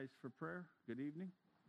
rise for prayer. Good evening.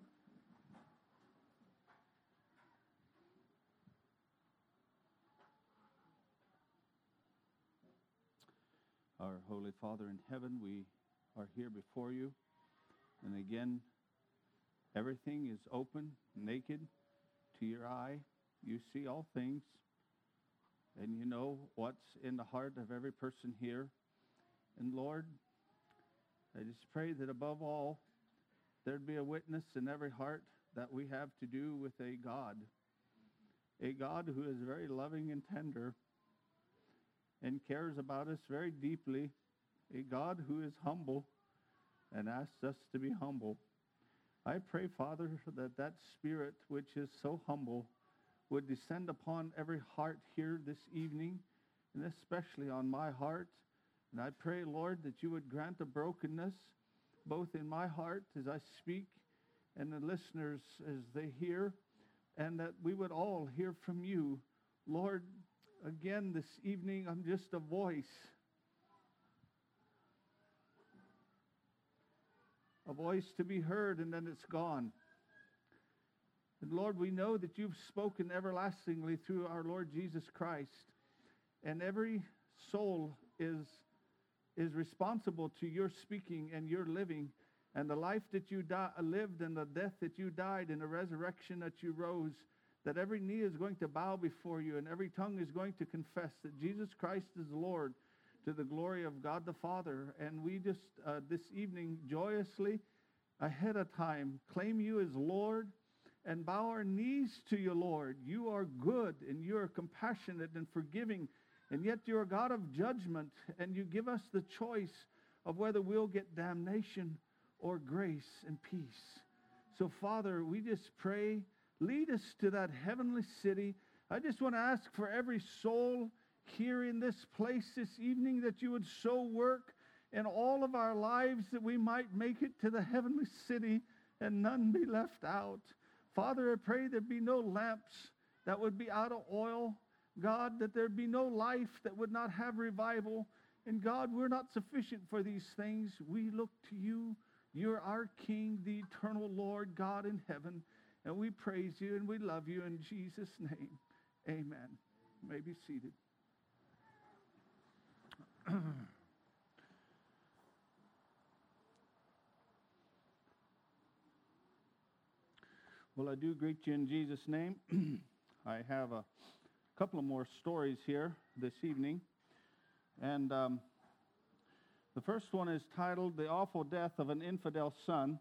Our Holy Father in heaven, we are here before you. And again, everything is open, naked to your eye. You see all things. And you know what's in the heart of every person here. And Lord, I just pray that above all, there'd be a witness in every heart that we have to do with a God who is very loving and tender and cares about us very deeply, a God who is humble and asks us to be humble. I pray, Father, that that spirit which is so humble would descend upon every heart here this evening, and especially on my heart. And I pray, Lord, that you would grant a brokenness both in my heart as I speak and the listeners as they hear, and that we would all hear from you. Lord, again this evening, I'm just a voice. A voice to be heard, and then it's gone. And Lord, we know that you've spoken everlastingly through our Lord Jesus Christ. And every soul is responsible to your speaking and your living, and the life that you lived and the death that you died and the resurrection that you rose, that every knee is going to bow before you and every tongue is going to confess that Jesus Christ is Lord, to the glory of God the Father. And we just this evening joyously ahead of time claim you as Lord and bow our knees to you, Lord. You are good and you are compassionate and forgiving, and yet you're a God of judgment, and you give us the choice of whether we'll get damnation or grace and peace. So, Father, we just pray, lead us to that heavenly city. I just want to ask for every soul here in this place this evening that you would so work in all of our lives that we might make it to the heavenly city and none be left out. Father, I pray there be no lamps that would be out of oil. God, that there be no life that would not have revival. And God, we're not sufficient for these things. We look to you. You're our King, the eternal Lord, God in heaven. And we praise you and we love you in Jesus' name. Amen. You may be seated. Well, I do greet you in Jesus' name. I have a couple of more stories here this evening. And the first one is titled, The Awful Death of an Infidel Son.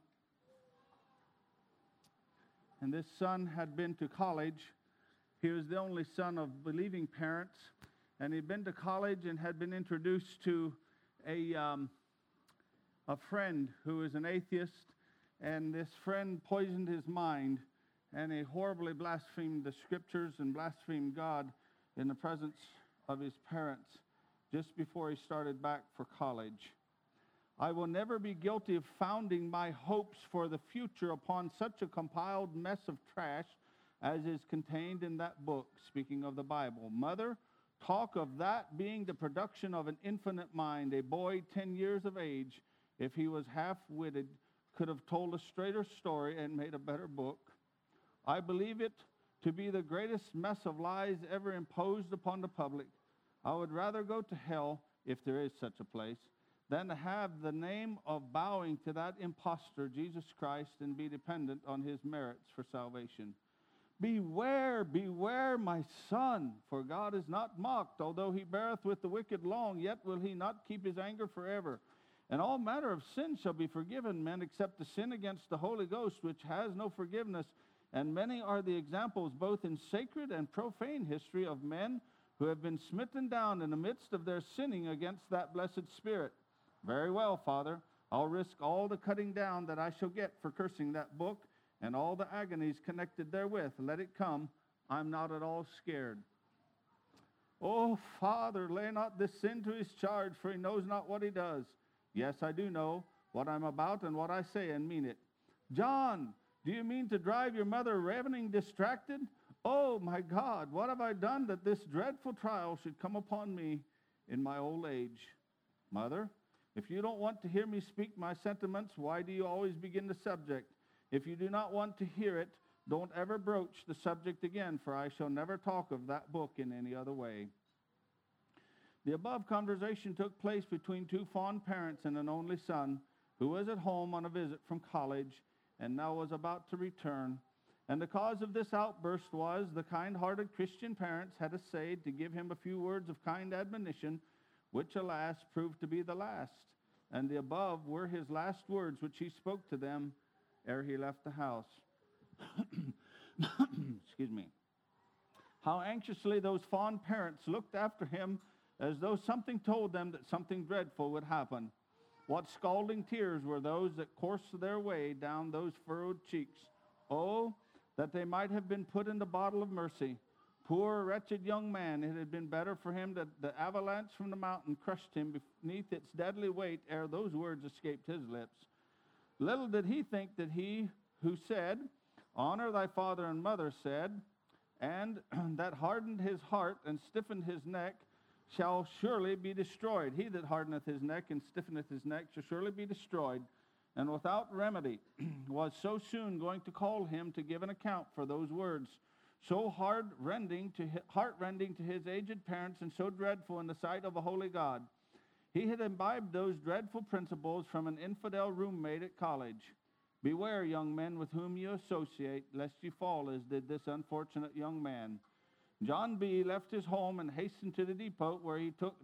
And this son had been to college. He was the only son of believing parents. And he'd been to college and had been introduced to a friend who is an atheist. And this friend poisoned his mind, and he horribly blasphemed the scriptures and blasphemed God in the presence of his parents just before he started back for college. I will never be guilty of founding my hopes for the future upon such a compiled mess of trash as is contained in that book, speaking of the Bible. Mother, talk of that being the production of an infinite mind. A boy 10 years of age, if he was half-witted, could have told a straighter story and made a better book. I believe it to be the greatest mess of lies ever imposed upon the public. I would rather go to hell, if there is such a place, than to have the name of bowing to that impostor, Jesus Christ, and be dependent on his merits for salvation. Beware, beware, my son, for God is not mocked. Although he beareth with the wicked long, yet will he not keep his anger forever. And all manner of sin shall be forgiven men, except the sin against the Holy Ghost, which has no forgiveness. And many are the examples, both in sacred and profane history, of men who have been smitten down in the midst of their sinning against that blessed Spirit. Very well, Father, I'll risk all the cutting down that I shall get for cursing that book, and all the agonies connected therewith. Let it come. I'm not at all scared. Oh, Father, lay not this sin to his charge, for he knows not what he does. Yes, I do know what I'm about and what I say and mean it. John, do you mean to drive your mother ravening distracted? Oh, my God, what have I done that this dreadful trial should come upon me in my old age? Mother, If you don't want to hear me speak my sentiments, why do you always begin the subject? If you do not want to hear it, don't ever broach the subject again, for I shall never talk of that book in any other way. The above conversation took place between two fond parents and an only son, who was at home on a visit from college, and now was about to return. And the cause of this outburst was the kind-hearted Christian parents had essayed to give him a few words of kind admonition, which, alas, proved to be the last. And the above were his last words which he spoke to them ere he left the house. Excuse me. How anxiously those fond parents looked after him, as though something told them that something dreadful would happen. What scalding tears were those that coursed their way down those furrowed cheeks. Oh, that they might have been put in the bottle of mercy. Poor, wretched young man, it had been better for him that the avalanche from the mountain crushed him beneath its deadly weight ere those words escaped his lips. Little did he think that he who said, "Honor thy father and mother," said, and that hardened his heart and stiffened his neck, shall surely be destroyed. He that hardeneth his neck and stiffeneth his neck shall surely be destroyed, and without remedy was so soon going to call him to give an account for those words, so heart-rending to his aged parents, and so dreadful in the sight of a holy God. He had imbibed those dreadful principles from an infidel roommate at college. Beware, young men, with whom you associate, lest you fall as did this unfortunate young man. John B. left his home and hastened to the depot where he took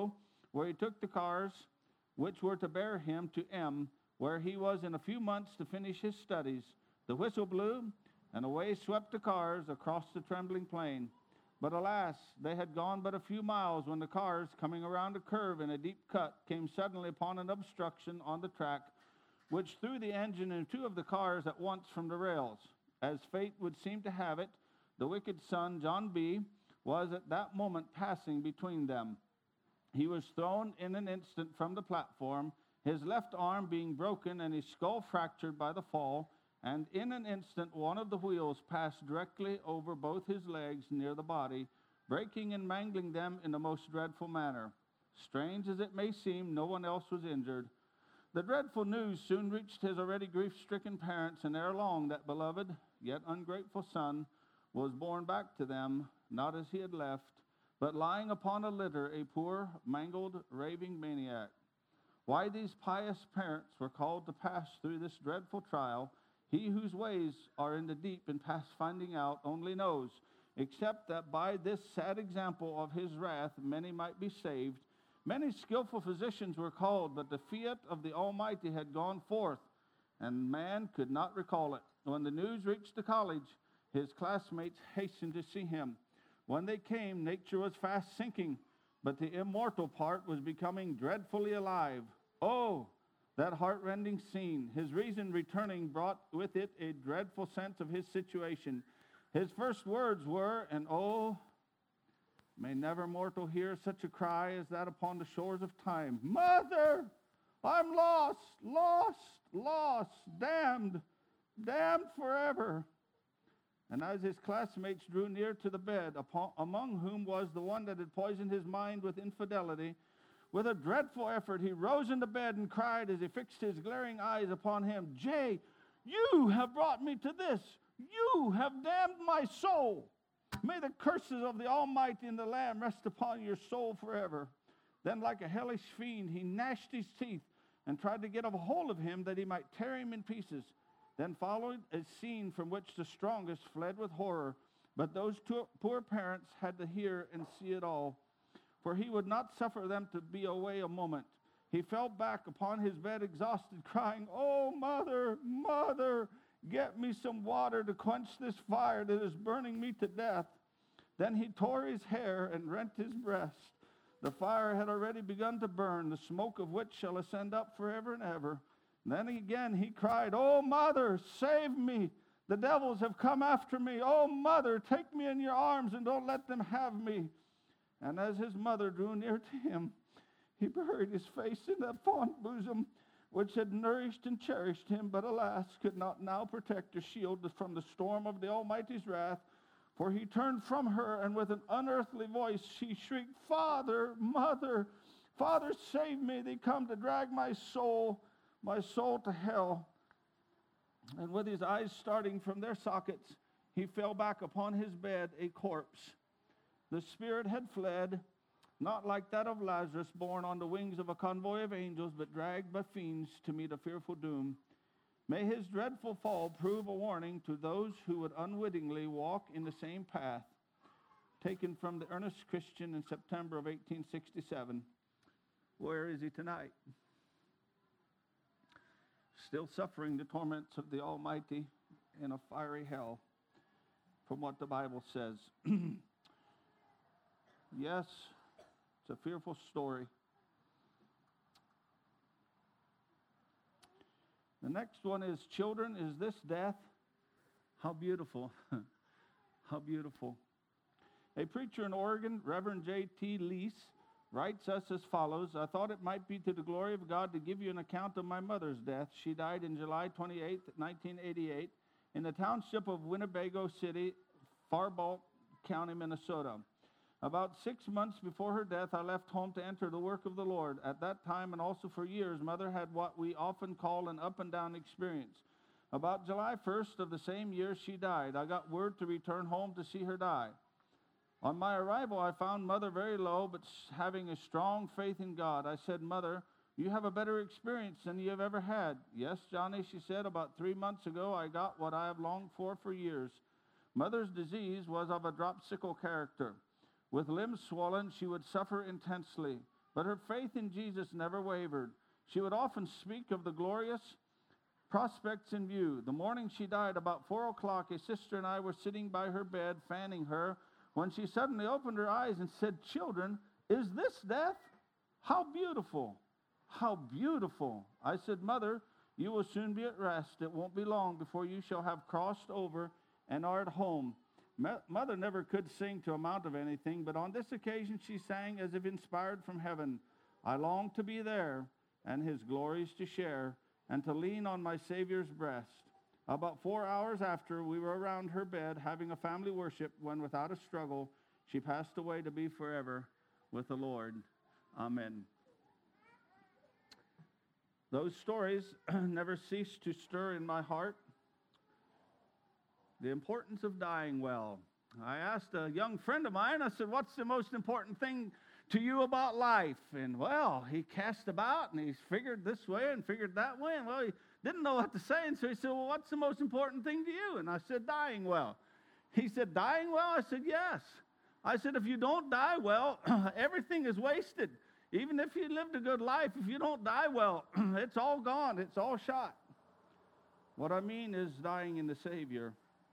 the cars which were to bear him to M, where he was in a few months to finish his studies. The whistle blew, and away swept the cars across the trembling plain. But alas, they had gone but a few miles when the cars, coming around a curve in a deep cut, came suddenly upon an obstruction on the track, which threw the engine and two of the cars at once from the rails. As fate would seem to have it, the wicked son, John B., was at that moment passing between them. He was thrown in an instant from the platform, his left arm being broken and his skull fractured by the fall, and in an instant one of the wheels passed directly over both his legs near the body, breaking and mangling them in the most dreadful manner. Strange as it may seem, no one else was injured. The dreadful news soon reached his already grief-stricken parents, and ere long that beloved, yet ungrateful son was borne back to them, not as he had left, but lying upon a litter, a poor, mangled, raving maniac. Why these pious parents were called to pass through this dreadful trial, he whose ways are in the deep and past finding out only knows, except that by this sad example of his wrath many might be saved. Many skillful physicians were called, but the fiat of the Almighty had gone forth, and man could not recall it. When the news reached the college, his classmates hastened to see him. When they came, nature was fast sinking, but the immortal part was becoming dreadfully alive. Oh, that heart-rending scene! His reason returning brought with it a dreadful sense of his situation. His first words were, and oh, may never mortal hear such a cry as that upon the shores of time. Mother, I'm lost, lost, lost, damned, damned forever. And as his classmates drew near to the bed, among whom was the one that had poisoned his mind with infidelity, with a dreadful effort he rose in the bed and cried as he fixed his glaring eyes upon him, "Jay, you have brought me to this. You have damned my soul. May the curses of the Almighty and the Lamb rest upon your soul forever." Then like a hellish fiend, he gnashed his teeth and tried to get a hold of him that he might tear him in pieces. Then followed a scene from which the strongest fled with horror. But those two poor parents had to hear and see it all, for he would not suffer them to be away a moment. He fell back upon his bed exhausted, crying, "Oh, mother, mother, get me some water to quench this fire that is burning me to death." Then he tore his hair and rent his breast. The fire had already begun to burn, the smoke of which shall ascend up forever and ever. Then again he cried, "Oh, mother, save me. The devils have come after me. Oh, mother, take me in your arms and don't let them have me." And as his mother drew near to him, he buried his face in that fond bosom which had nourished and cherished him, but alas, could not now protect or shield from the storm of the Almighty's wrath. For he turned from her, and with an unearthly voice she shrieked, "Father, mother, Father, save me. They come to drag my soul to hell. And with his eyes starting from their sockets, he fell back upon his bed, a corpse. The spirit had fled, not like that of Lazarus, borne on the wings of a convoy of angels, but dragged by fiends to meet a fearful doom. May his dreadful fall prove a warning to those who would unwittingly walk in the same path. Taken from the Earnest Christian in September of 1867. Where is he tonight? Still suffering the torments of the Almighty in a fiery hell, from what the Bible says. Yes, it's a fearful story. The next one is, children, is this death? How beautiful. How beautiful. A preacher in Oregon, Reverend J.T. Lease, writes us as follows: I thought it might be to the glory of God to give you an account of my mother's death. She died in July 28, 1988, in the township of Winnebago City, Faribault County, Minnesota. About 6 months before her death, I left home to enter the work of the Lord. At that time, and also for years, Mother had what we often call an up and down experience. About July 1st of the same year, she died. I got word to return home to see her die. On my arrival, I found Mother very low, but having a strong faith in God. I said, Mother, you have a better experience than you have ever had. Yes, Johnny, she said, about 3 months ago, I got what I have longed for years. Mother's disease was of a dropsical character. With limbs swollen, she would suffer intensely, but her faith in Jesus never wavered. She would often speak of the glorious prospects in view. The morning she died, about 4 o'clock, a sister and I were sitting by her bed, fanning her, when she suddenly opened her eyes and said, Children, is this death? How beautiful! How beautiful! I said, Mother, you will soon be at rest. It won't be long before you shall have crossed over and are at home. Mother never could sing to amount of anything, but on this occasion she sang as if inspired from heaven. I long to be there and his glories to share and to lean on my Savior's breast. About 4 hours after, we were around her bed having a family worship when, without a struggle, she passed away to be forever with the Lord. Amen. Those stories never cease to stir in my heart. The importance of dying well. I asked a young friend of mine, I said, what's the most important thing to you about life? And, well, he cast about and he figured this way and figured that way. And, well, he didn't know what to say. And so he said, well, what's the most important thing to you? And I said, dying well. He said, dying well? I said, yes. I said, if you don't die well, everything is wasted. Even if you lived a good life, if you don't die well, it's all gone. It's all shot. What I mean is dying in the Savior.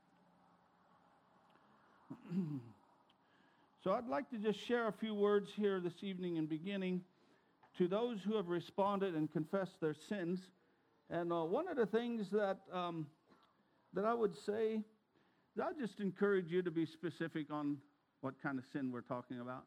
So I'd like to just share a few words here this evening in beginning to those who have responded and confessed their sins. And one of the things that I would say, I'll just encourage you to be specific on what kind of sin we're talking about.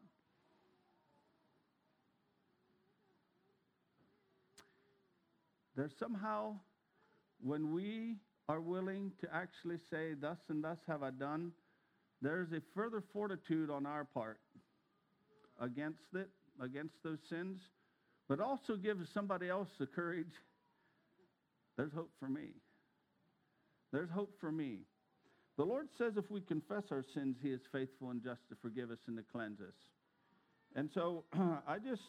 There's somehow, when we are willing to actually say, thus and thus have I done, there's a further fortitude on our part against it, against those sins, but also gives somebody else the courage. There's hope for me. There's hope for me. The Lord says if we confess our sins, he is faithful and just to forgive us and to cleanse us. And so I just,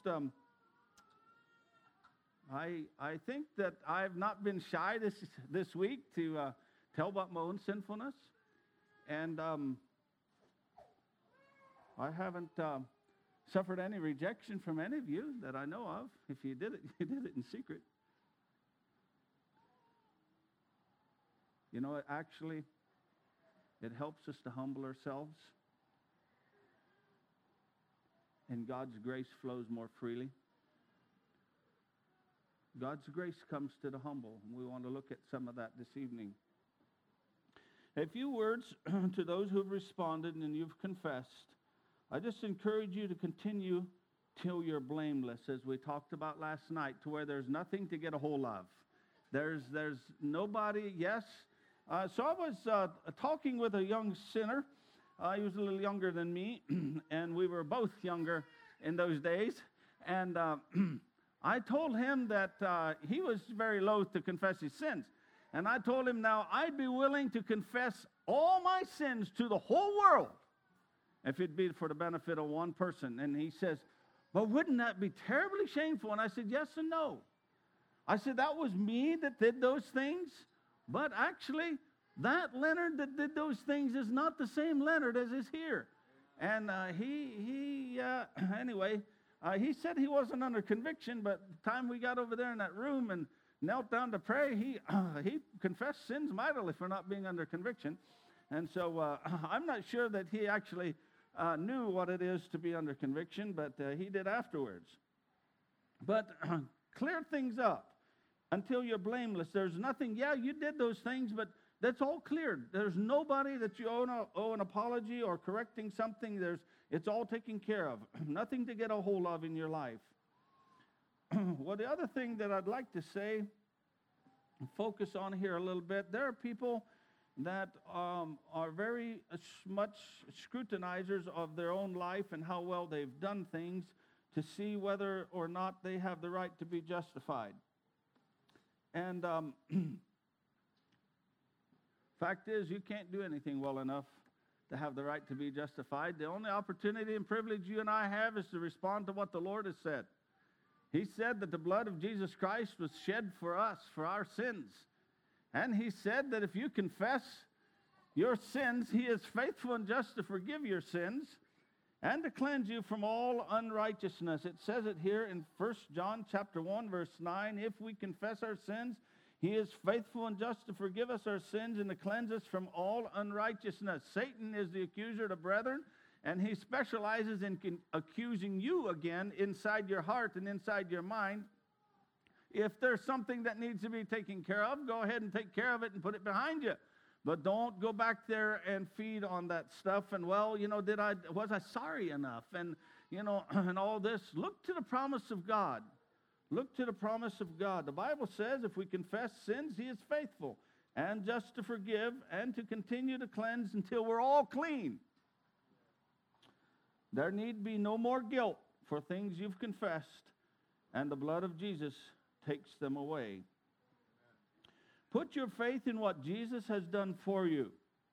I think that I've not been shy this week to tell about my own sinfulness. And I haven't suffered any rejection from any of you that I know of. If you did it, you did it in secret. You know, it helps us to humble ourselves. And God's grace flows more freely. God's grace comes to the humble. And we want to look at some of that this evening. A few words to those who have responded and you've confessed. I just encourage you to continue till you're blameless, as we talked about last night, to where there's nothing to get a hold of. There's nobody, yes. So I was talking with a young sinner. He was a little younger than me, and we were both younger in those days. And I told him that he was very loath to confess his sins. And I told him, now, I'd be willing to confess all my sins to the whole world if it'd be for the benefit of one person. And he says, but wouldn't that be terribly shameful? And I said, yes and no. I said, that was me that did those things. But actually, that Leonard that did those things is not the same Leonard as is here. And anyway, he said he wasn't under conviction, but the time we got over there in that room and knelt down to pray, he confessed sins mightily for not being under conviction. And so I'm not sure that he actually knew what it is to be under conviction, but he did afterwards. But clear things up until you're blameless. There's nothing, yeah, you did those things, but that's all cleared. There's nobody that you owe an apology or correcting something. It's all taken care of. Nothing to get a hold of in your life. Well, the other thing that I'd like to say, focus on here a little bit, there are people that are very much scrutinizers of their own life and how well they've done things to see whether or not they have the right to be justified. And fact is, you can't do anything well enough to have the right to be justified. The only opportunity and privilege you and I have is to respond to what the Lord has said. He said that the blood of Jesus Christ was shed for us, for our sins. And he said that if you confess your sins, he is faithful and just to forgive your sins and to cleanse you from all unrighteousness. It says it here in 1 John chapter 1, verse 9. If we confess our sins, he is faithful and just to forgive us our sins and to cleanse us from all unrighteousness. Satan is the accuser of the brethren, and he specializes in accusing you again inside your heart and inside your mind. If there's something that needs to be taken care of, go ahead and take care of it and put it behind you. But don't go back there and feed on that stuff. And, well, was I sorry enough? And, and all this. Look to the promise of God. Look to the promise of God. The Bible says if we confess sins, he is faithful and just to forgive and to continue to cleanse until we're all clean. There need be no more guilt for things you've confessed, and the blood of Jesus takes them away. Put your faith in what Jesus has done for you.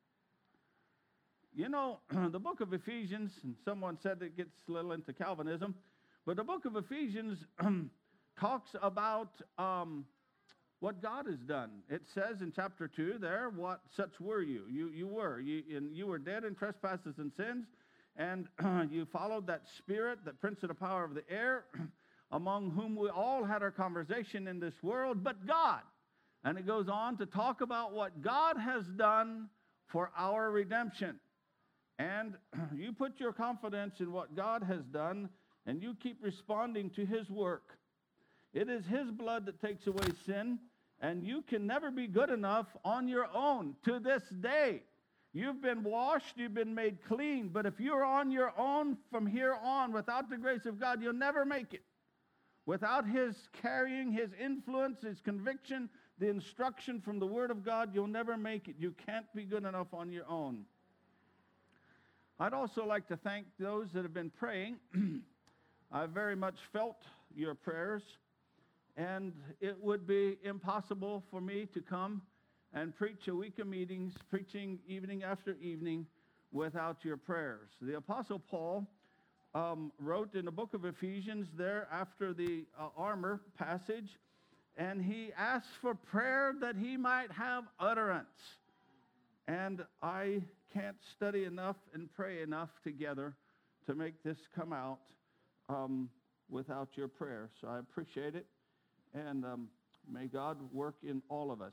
The book of Ephesians, and someone said it gets a little into Calvinism, but the book of Ephesians talks about what God has done. It says in chapter 2 there, what such were you. You were dead in trespasses and sins, and you followed that spirit, that prince of the power of the air, among whom we all had our conversation in this world, but God. And it goes on to talk about what God has done for our redemption. And you put your confidence in what God has done, and you keep responding to his work. It is his blood that takes away sin, and you can never be good enough on your own to this day. You've been washed, you've been made clean, but if you're on your own from here on without the grace of God, you'll never make it. Without his carrying, his influence, his conviction, the instruction from the Word of God, you'll never make it. You can't be good enough on your own. I'd also like to thank those that have been praying. I very much felt your prayers, and it would be impossible for me to come and preach a week of meetings, preaching evening after evening, without your prayers. The Apostle Paul wrote in the book of Ephesians there after the armor passage, and he asked for prayer that he might have utterance. And I can't study enough and pray enough together to make this come out without your prayer. So I appreciate it, and may God work in all of us.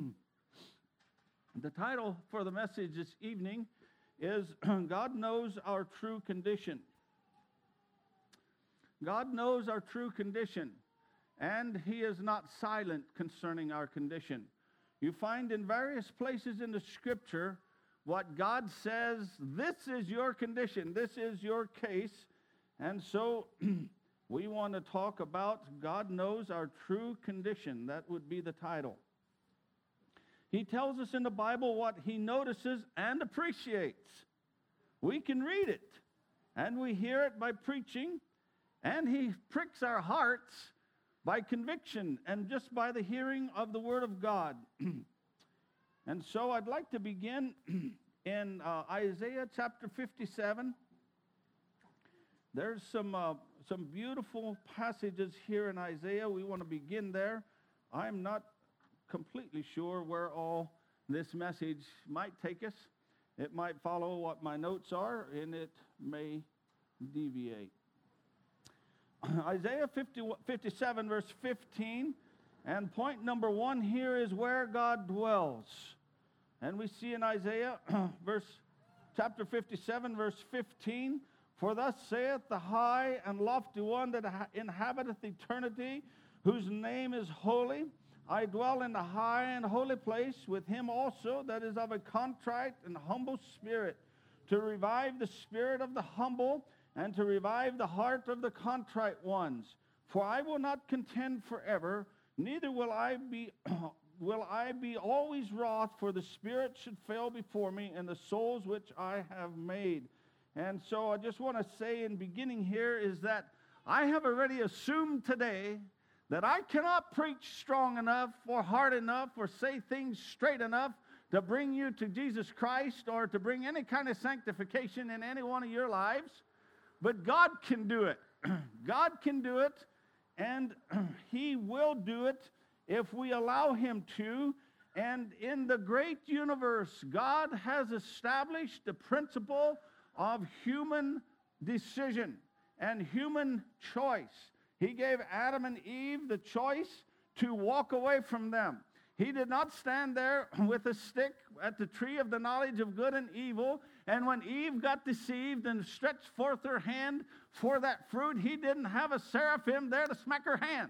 The title for the message this evening is God Knows Our True Condition. God knows our true condition, and he is not silent concerning our condition. You find in various places in the Scripture what God says, this is your condition, this is your case. And so we want to talk about God knows our true condition. That would be the title. He tells us in the Bible what he notices and appreciates. We can read it, and we hear it by preaching, And he pricks our hearts by conviction and just by the hearing of the Word of God. And so I'd like to begin in Isaiah chapter 57. There's some beautiful passages here in Isaiah. We want to begin there. I'm not completely sure where all this message might take us. It might follow what my notes are, and it may deviate. Isaiah 57, verse 15, and point number 1 here is where God dwells. And we see in Isaiah chapter 57, verse 15, for thus saith the high and lofty one that inhabiteth eternity, whose name is holy. I dwell in the high and holy place with him also that is of a contrite and humble spirit, to revive the spirit of the humble, and to revive the heart of the contrite ones. For I will not contend forever, neither will I be always wroth, for the spirit should fail before me, and the souls which I have made. And so I just want to say in beginning here is that I have already assumed today that I cannot preach strong enough or hard enough or say things straight enough to bring you to Jesus Christ or to bring any kind of sanctification in any one of your lives. But God can do it. God can do it, and He will do it if we allow Him to. And in the great universe, God has established the principle of human decision and human choice. He gave Adam and Eve the choice to walk away from them. He did not stand there with a stick at the tree of the knowledge of good and evil, and when Eve got deceived and stretched forth her hand for that fruit, He didn't have a seraphim there to smack her hand.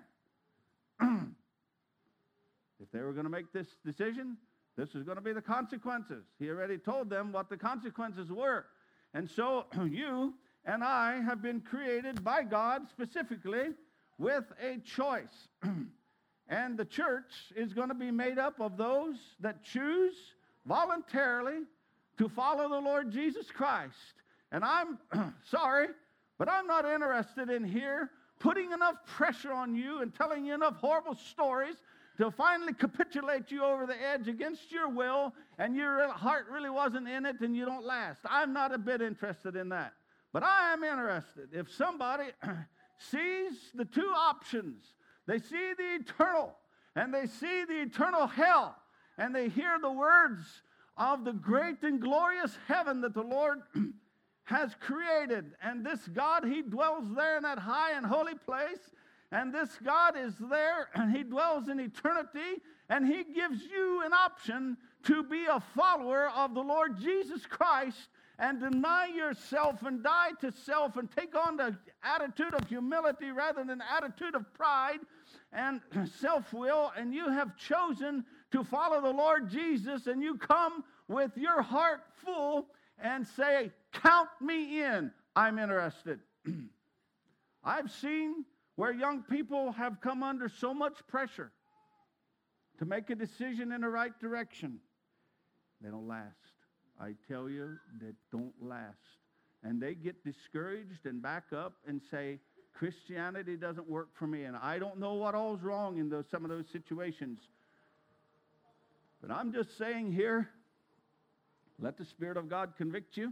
If they were going to make this decision, this was going to be the consequences. He already told them what the consequences were. And so you and I have been created by God specifically with a choice. And the church is going to be made up of those that choose voluntarily to follow the Lord Jesus Christ. And I'm sorry, but I'm not interested in here putting enough pressure on you and telling you enough horrible stories to finally capitulate you over the edge against your will, and your heart really wasn't in it and you don't last. I'm not a bit interested in that. But I am interested if somebody sees the two options. They see the eternal, and they see the eternal hell, and they hear the words of the great and glorious heaven that the Lord has created. And this God, He dwells there in that high and holy place, and this God is there, and He dwells in eternity, and He gives you an option to be a follower of the Lord Jesus Christ and deny yourself and die to self and take on the attitude of humility rather than attitude of pride and self-will, and you have chosen to follow the Lord Jesus, and you come with your heart full and say, count me in, I'm interested. I've seen where young people have come under so much pressure to make a decision in the right direction. They don't last. I tell you, they don't last. And they get discouraged and back up and say, Christianity doesn't work for me. And I don't know what all's wrong in some of those situations. But I'm just saying here, let the Spirit of God convict you.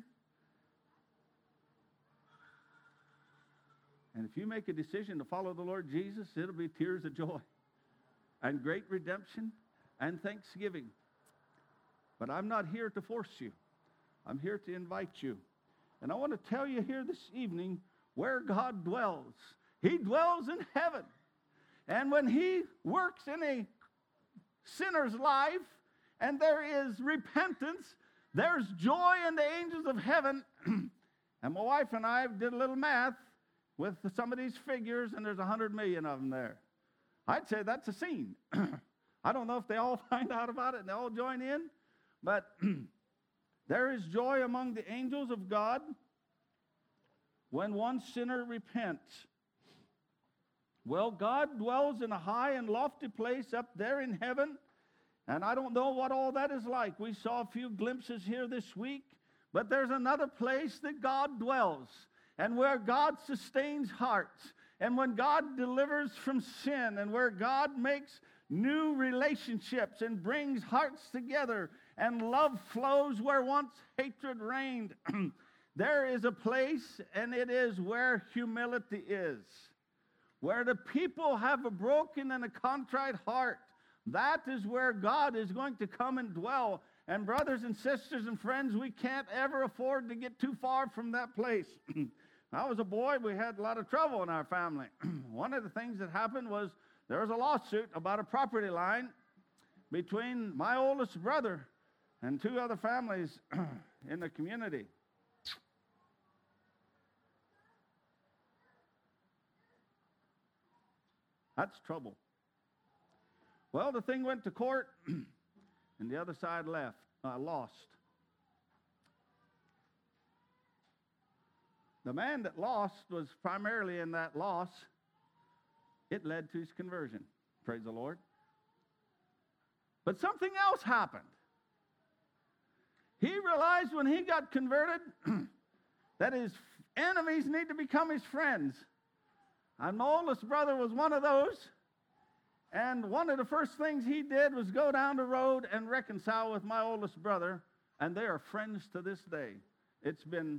And if you make a decision to follow the Lord Jesus, it'll be tears of joy and great redemption and thanksgiving. But I'm not here to force you. I'm here to invite you. And I want to tell you here this evening where God dwells. He dwells in heaven. And when He works in a sinner's life and there is repentance, there's joy in the angels of heaven. And my wife and I did a little math with some of these figures, and there's 100 million of them there. I'd say that's a scene. I don't know if they all find out about it and they all join in, but there is joy among the angels of God when one sinner repents. Well, God dwells in a high and lofty place up there in heaven, and I don't know what all that is like. We saw a few glimpses here this week, but there's another place that God dwells. and where God sustains hearts, and when God delivers from sin, and where God makes new relationships and brings hearts together, and love flows where once hatred reigned, there is a place, and it is where humility is. Where the people have a broken and a contrite heart, that is where God is going to come and dwell. And brothers and sisters and friends, we can't ever afford to get too far from that place. When I was a boy, we had a lot of trouble in our family. One of the things that happened was there was a lawsuit about a property line between my oldest brother and two other families in the community. That's trouble. Well, the thing went to court, and the other side lost. The man that lost was primarily in that loss. It led to his conversion. Praise the Lord. But something else happened. He realized when he got converted that his enemies need to become his friends. And my oldest brother was one of those. And one of the first things he did was go down the road and reconcile with my oldest brother. And they are friends to this day. It's been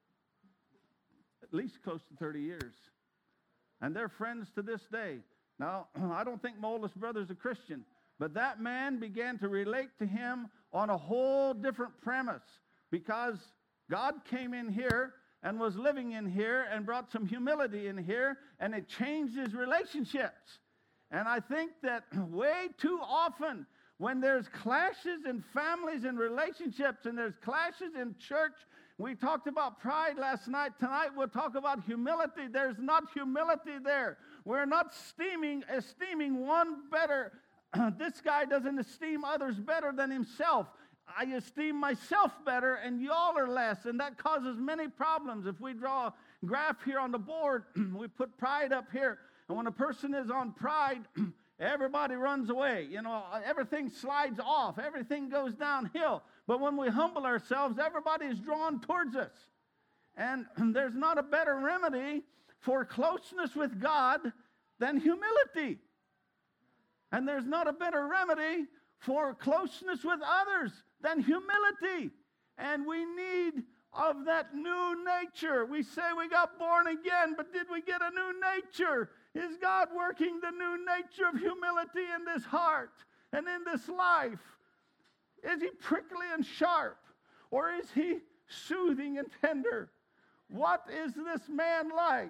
at least close to 30 years. And they're friends to this day. Now, I don't think my oldest brother's a Christian. But that man began to relate to him on a whole different premise. Because God came in here and was living in here and brought some humility in here, and it changed his relationships. And I think that way too often, when there's clashes in families and relationships, and there's clashes in church, we talked about pride last night. Tonight we'll talk about humility. There's not humility there. We're not esteeming one better. This guy doesn't esteem others better than himself. I esteem myself better, and y'all are less, and that causes many problems. If we draw a graph here on the board, we put pride up here, and when a person is on pride, everybody runs away. You know, everything slides off. Everything goes downhill. But when we humble ourselves, everybody is drawn towards us. And there's not a better remedy for closeness with God than humility. And there's not a better remedy for closeness with others than humility. And we need of that new nature. We say we got born again, but did we get a new nature? Is God working the new nature of humility in this heart and in this life? Is he prickly and sharp? Or is he soothing and tender? What is this man like?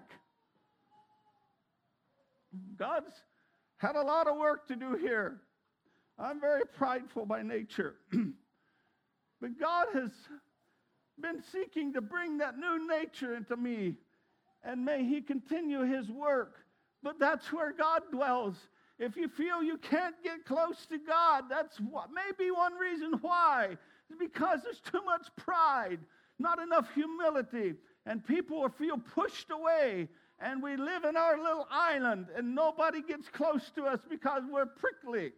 God's had a lot of work to do here. I'm very prideful by nature. But God has been seeking to bring that new nature into me. And may he continue his work. But that's where God dwells. If you feel you can't get close to God, that's maybe one reason why. It's because there's too much pride, not enough humility, and people feel pushed away. And we live in our little island, and nobody gets close to us because we're prickly.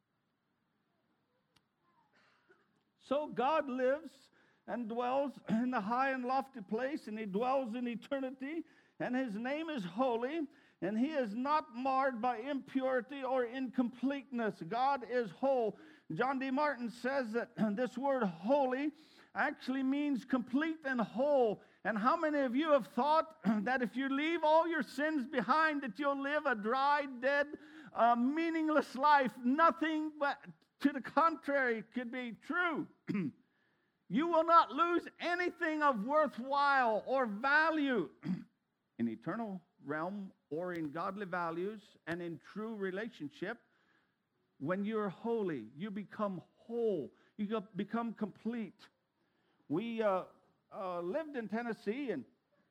So God lives and dwells in the high and lofty place, and he dwells in eternity, and his name is holy, and he is not marred by impurity or incompleteness. God is whole. John D. Martin says that this word holy actually means complete and whole. And how many of you have thought that if you leave all your sins behind, that you'll live a dry, dead, meaningless life? Nothing but to the contrary could be true. You will not lose anything of worthwhile or value in eternal realm or in godly values and in true relationship. When you're holy, you become whole. You become complete. We lived in Tennessee and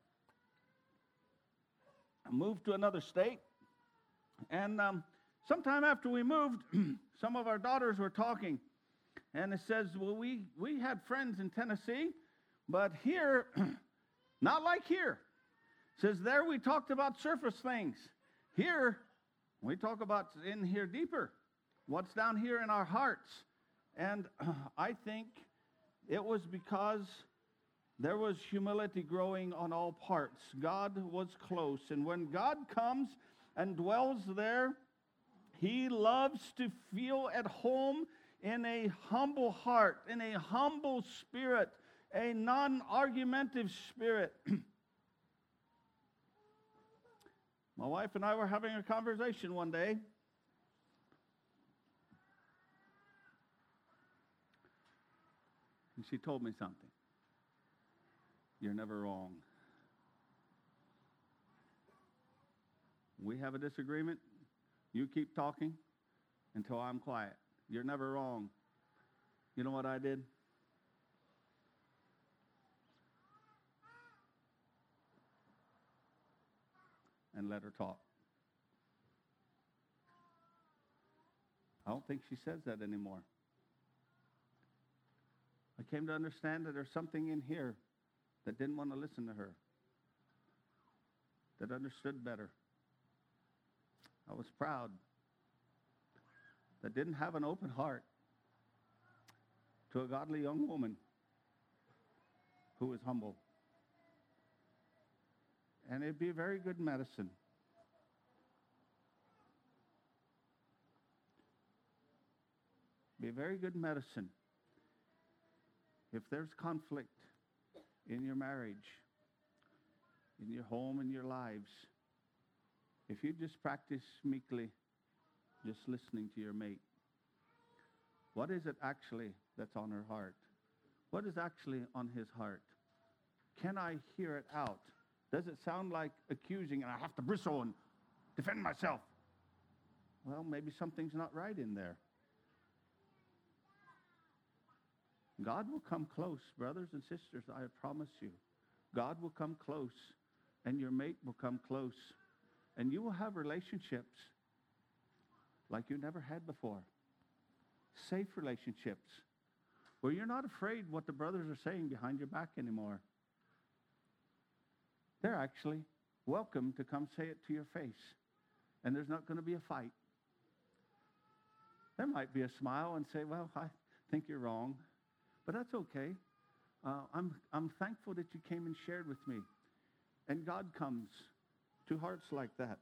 moved to another state. And sometime after we moved, some of our daughters were talking. And it says, well, we had friends in Tennessee, but here, not like here. It says there we talked about surface things. Here, we talk about in here deeper, what's down here in our hearts. And I think it was because There was humility growing on all parts. God was close. And when God comes and dwells there, he loves to feel at home in a humble heart, in a humble spirit, a non-argumentative spirit. My wife and I were having a conversation one day. And she told me something. You're never wrong. We have a disagreement. You keep talking until I'm quiet. You're never wrong. You know what I did? And let her talk. I don't think she says that anymore. I came to understand that there's something in here that didn't want to listen to her, that understood better. I was proud, that didn't have an open heart to a godly young woman who was humble. And it'd be a very good medicine. Be a very good medicine if there's conflict in your marriage, in your home, in your lives. If you just practice meekly, just listening to your mate. What is it actually that's on her heart? What is actually on his heart? Can I hear it out? Does it sound like accusing and I have to bristle and defend myself? Well, maybe something's not right in there. God will come close, brothers and sisters, I promise you. God will come close, and your mate will come close. And you will have relationships like you never had before. Safe relationships where you're not afraid what the brothers are saying behind your back anymore. They're actually welcome to come say it to your face. And there's not going to be a fight. There might be a smile and say, well, I think you're wrong. But that's okay. I'm thankful that you came and shared with me. And God comes to hearts like that.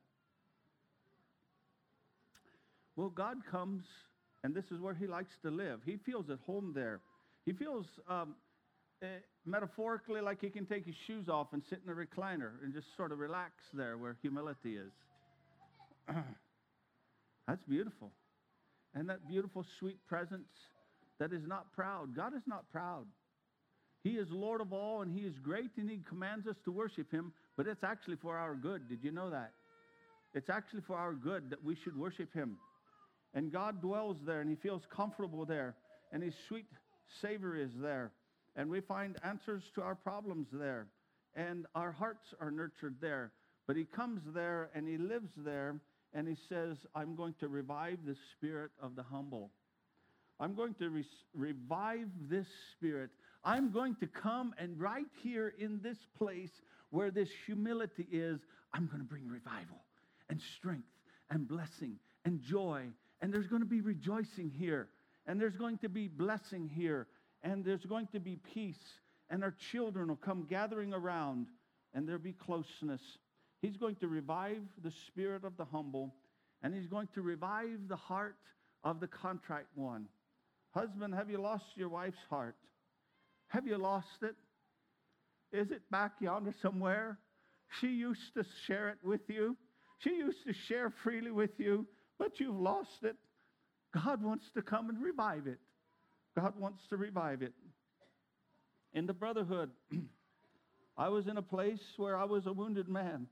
Well, God comes, and this is where he likes to live. He feels at home there. He feels metaphorically like he can take his shoes off and sit in a recliner and just sort of relax there where humility is. That's beautiful. And that beautiful, sweet presence that is not proud. God is not proud. He is Lord of all, and he is great, and he commands us to worship him, but it's actually for our good. Did you know that? It's actually for our good that we should worship him. And God dwells there, and he feels comfortable there, and his sweet savor is there. And we find answers to our problems there, and our hearts are nurtured there. But he comes there, and he lives there, and he says, I'm going to revive the spirit of the humble. I'm going to revive this spirit. I'm going to come, and right here in this place where this humility is, I'm going to bring revival and strength and blessing and joy. And there's going to be rejoicing here. And there's going to be blessing here. And there's going to be peace. And our children will come gathering around, and there'll be closeness. He's going to revive the spirit of the humble, and he's going to revive the heart of the contrite one. Husband, have you lost your wife's heart? Have you lost it? Is it back yonder somewhere? She used to share it with you. She used to share freely with you, but you've lost it. God wants to come and revive it. God wants to revive it. In the brotherhood, I was in a place where I was a wounded man.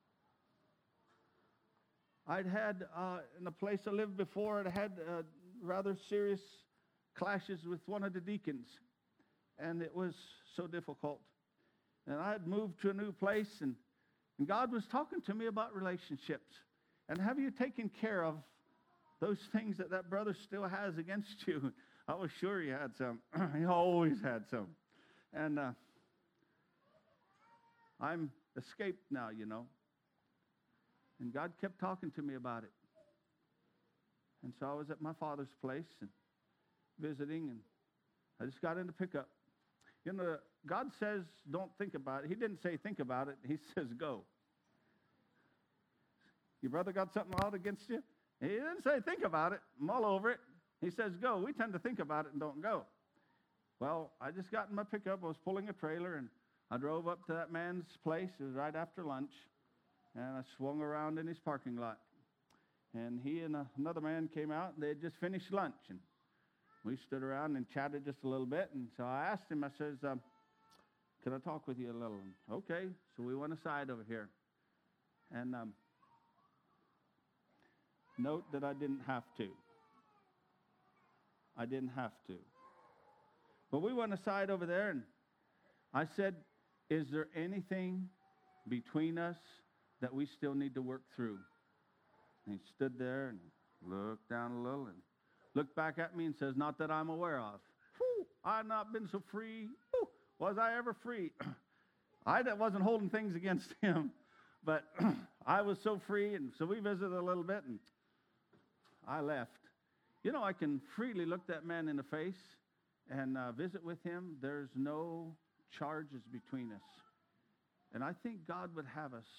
I'd had, in the place I lived before, I'd had rather serious clashes with one of the deacons, and it was so difficult. And I had moved to a new place, and God was talking to me about relationships. And have you taken care of those things that brother still has against you? I was sure he had some. He always had some. And I'm escaped now, you know. And God kept talking to me about it. And so I was at my father's place and visiting, and I just got in the pickup. You know, God says, don't think about it. He didn't say think about it. He says go. Your brother got something out against you? He didn't say think about it, mull over it. He says go. We tend to think about it and don't go. Well, I just got in my pickup. I was pulling a trailer, and I drove up to that man's place. It was right after lunch, and I swung around in his parking lot. And he and another man came out, and they had just finished lunch. And we stood around and chatted just a little bit. And so I asked him, I says, can I talk with you a little? And, okay. So we went aside over here. And note that I didn't have to. I didn't have to. But we went aside over there, and I said, is there anything between us that we still need to work through? And he stood there and looked down a little and looked back at me and says, not that I'm aware of. Whew, I've not been so free. Whew, was I ever free? I wasn't holding things against him, but I was so free. And so we visited a little bit, and I left. You know, I can freely look that man in the face and visit with him. There's no charges between us. And I think God would have us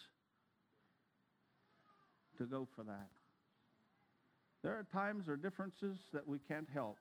to go for that. There are times or differences that we can't help.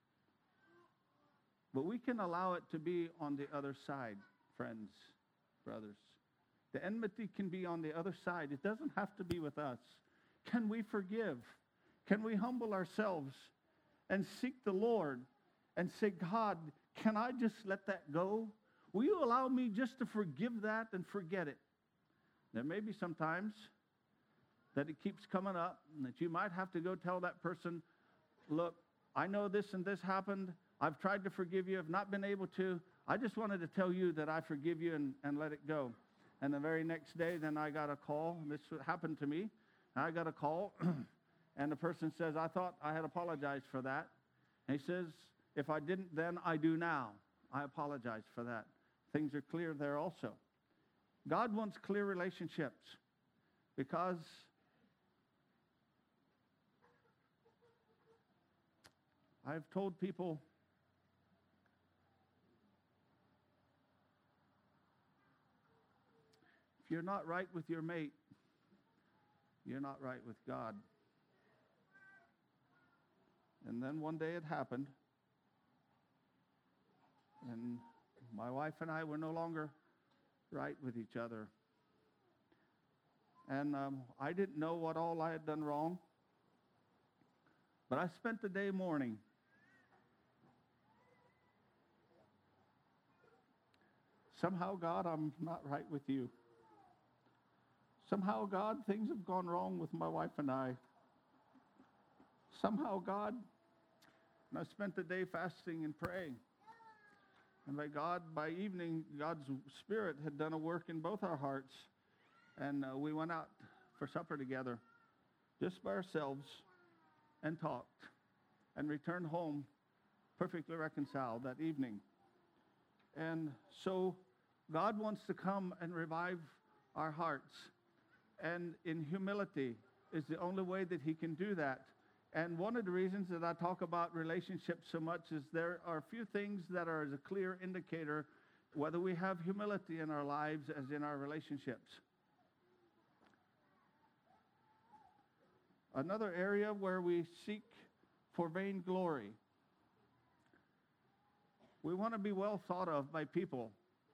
But we can allow it to be on the other side, friends, brothers. The enmity can be on the other side. It doesn't have to be with us. Can we forgive? Can we humble ourselves and seek the Lord and say, God, can I just let that go? Will you allow me just to forgive that and forget it? There may be some times that it keeps coming up and that you might have to go tell that person, look, I know this and this happened. I've tried to forgive you. I've not been able to. I just wanted to tell you that I forgive you and let it go. And the very next day, then I got a call. This happened to me. I got a call, and the person says, I thought I had apologized for that. And he says, if I didn't then, I do now. I apologize for that. Things are clear there also. God wants clear relationships because I've told people if you're not right with your mate, you're not right with God. And then one day it happened, and my wife and I were no longer right with each other. And I didn't know what all I had done wrong, but I spent the day mourning. Somehow, God, I'm not right with you. Somehow, God, things have gone wrong with my wife and I. Somehow, God, and I spent the day fasting and praying. And by evening, God's Spirit had done a work in both our hearts. And we went out for supper together, just by ourselves, and talked, and returned home perfectly reconciled that evening. And so God wants to come and revive our hearts. And in humility is the only way that he can do that. And one of the reasons that I talk about relationships so much is there are a few things that are as a clear indicator whether we have humility in our lives as in our relationships. Another area where we seek for vainglory. We want to be well thought of by people.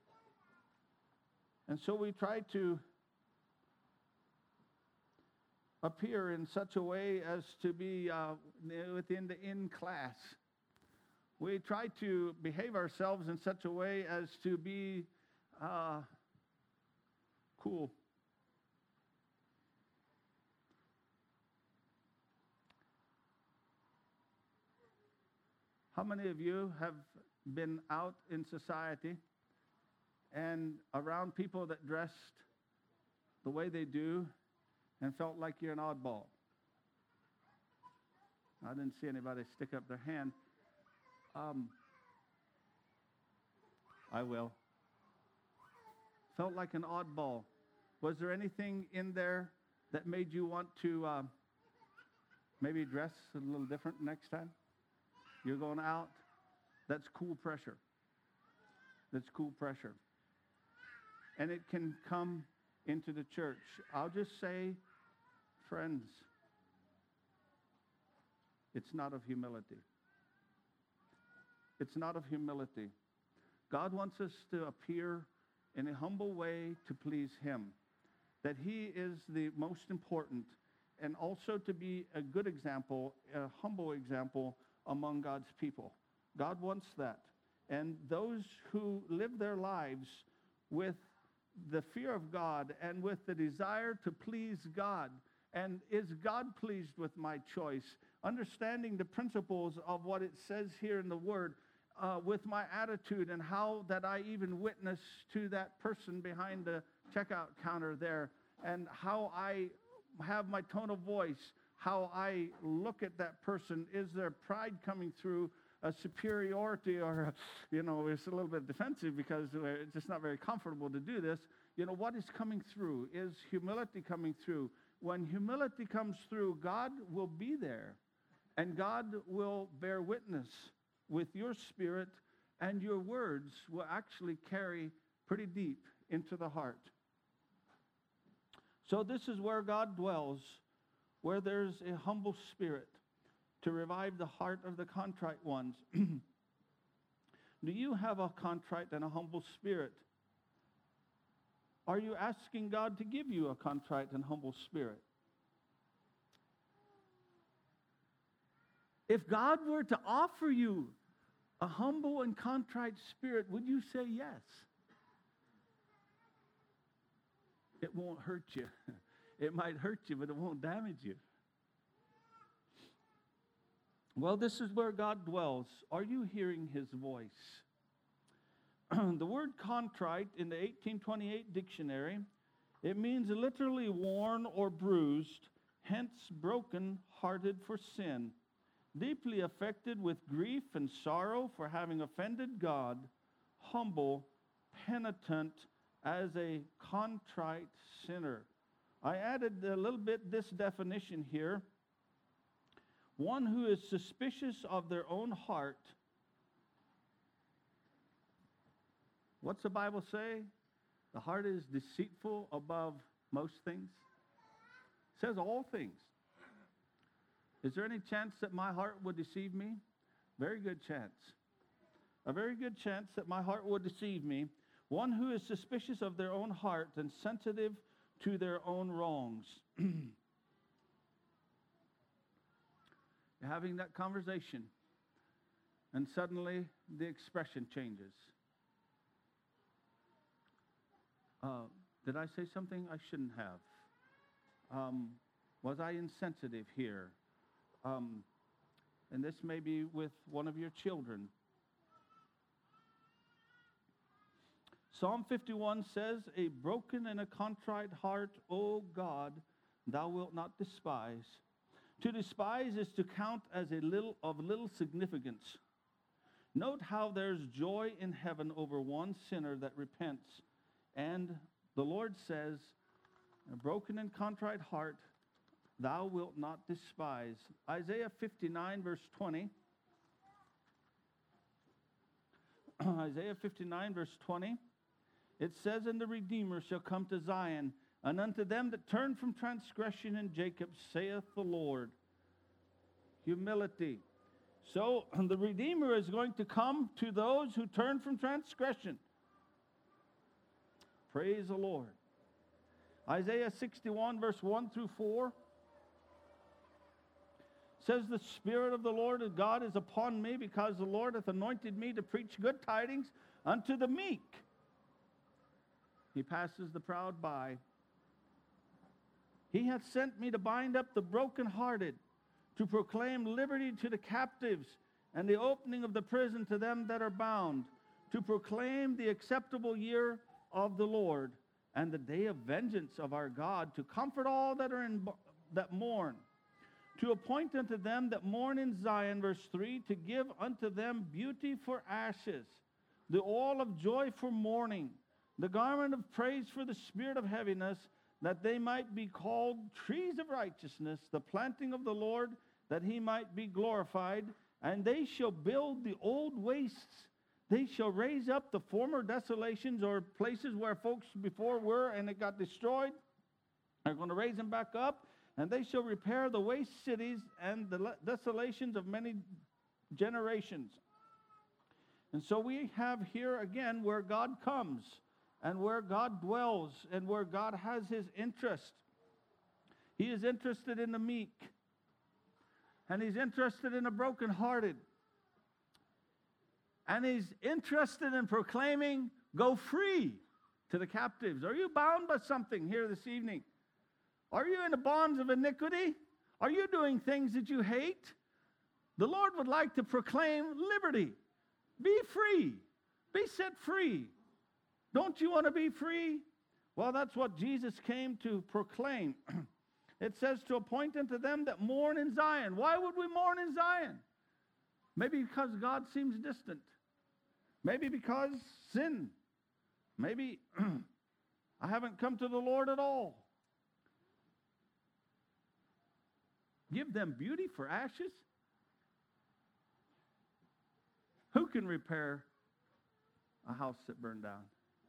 And so we try to appear in such a way as to be within the in class. We try to behave ourselves in such a way as to be cool. How many of you have been out in society and around people that dressed the way they do and felt like you're an oddball? I didn't see anybody stick up their hand. I will. Felt like an oddball. Was there anything in there that made you want to maybe dress a little different next time? You're going out. That's cool pressure. that's cool pressure. And it can come into the church. I'll just say, friends, it's not of humility. It's not of humility. God wants us to appear in a humble way to please him, that he is the most important, and also to be a good example, a humble example among God's people. God wants that. And those who live their lives with the fear of God and with the desire to please God, and is God pleased with my choice? Understanding the principles of what it says here in the Word, with my attitude and how that I even witness to that person behind the checkout counter there, and how I have my tone of voice, how I look at that person. Is there pride coming through, a superiority, or, it's a little bit defensive because it's just not very comfortable to do this. What is coming through? Is humility coming through? When humility comes through, God will be there, and God will bear witness with your spirit, and your words will actually carry pretty deep into the heart. So this is where God dwells, where there's a humble spirit, to revive the heart of the contrite ones. Do you have a contrite and a humble spirit? Are you asking God to give you a contrite and humble spirit? If God were to offer you a humble and contrite spirit, would you say yes? It won't hurt you. It might hurt you, but it won't damage you. Well, this is where God dwells. Are you hearing his voice? The word contrite in the 1828 dictionary, it means literally worn or bruised, hence broken-hearted for sin, deeply affected with grief and sorrow for having offended God, humble, penitent, as a contrite sinner. I added a little bit this definition here. One who is suspicious of their own heart. What's the Bible say? The heart is deceitful above most things. It says all things. Is there any chance that my heart would deceive me? Very good chance. A very good chance that my heart would deceive me. One who is suspicious of their own heart and sensitive to their own wrongs. You're having that conversation, and suddenly the expression changes. Did I say something I shouldn't have? Was I insensitive here? And this may be with one of your children. Psalm 51 says, a broken and a contrite heart, O God, thou wilt not despise. To despise is to count as of little significance. Note how there's joy in heaven over one sinner that repents. And the Lord says, a broken and contrite heart, thou wilt not despise. Isaiah 59, verse 20. Isaiah 59, verse 20. It says, and the Redeemer shall come to Zion, and unto them that turn from transgression in Jacob, saith the Lord. Humility. So the Redeemer is going to come to those who turn from transgression. Praise the Lord. Isaiah 61, verse 1 through 4. Says, the Spirit of the Lord God is upon me, because the Lord hath anointed me to preach good tidings unto the meek. He passes the proud by. He hath sent me to bind up the brokenhearted, to proclaim liberty to the captives, and the opening of the prison to them that are bound, to proclaim the acceptable year of the Lord, and the day of vengeance of our God, to comfort all that mourn, to appoint unto them that mourn in Zion, verse 3, to give unto them beauty for ashes, the oil of joy for mourning, the garment of praise for the spirit of heaviness, that they might be called trees of righteousness, the planting of the Lord, that he might be glorified. And they shall build the old wastes, They shall raise up the former desolations, or places where folks before were and it got destroyed. They're going to raise them back up, and they shall repair the waste cities and the desolations of many generations. And so we have here again where God comes and where God dwells and where God has his interest. He is interested in the meek, and he's interested in the brokenhearted. And he's interested in proclaiming, go free to the captives. Are you bound by something here this evening? Are you in the bonds of iniquity? Are you doing things that you hate? The Lord would like to proclaim liberty. Be free. Be set free. Don't you want to be free? Well, that's what Jesus came to proclaim. It says to appoint unto them that mourn in Zion. Why would we mourn in Zion? Maybe because God seems distant. Maybe because sin. Maybe I haven't come to the Lord at all. Give them beauty for ashes? Who can repair a house that burned down?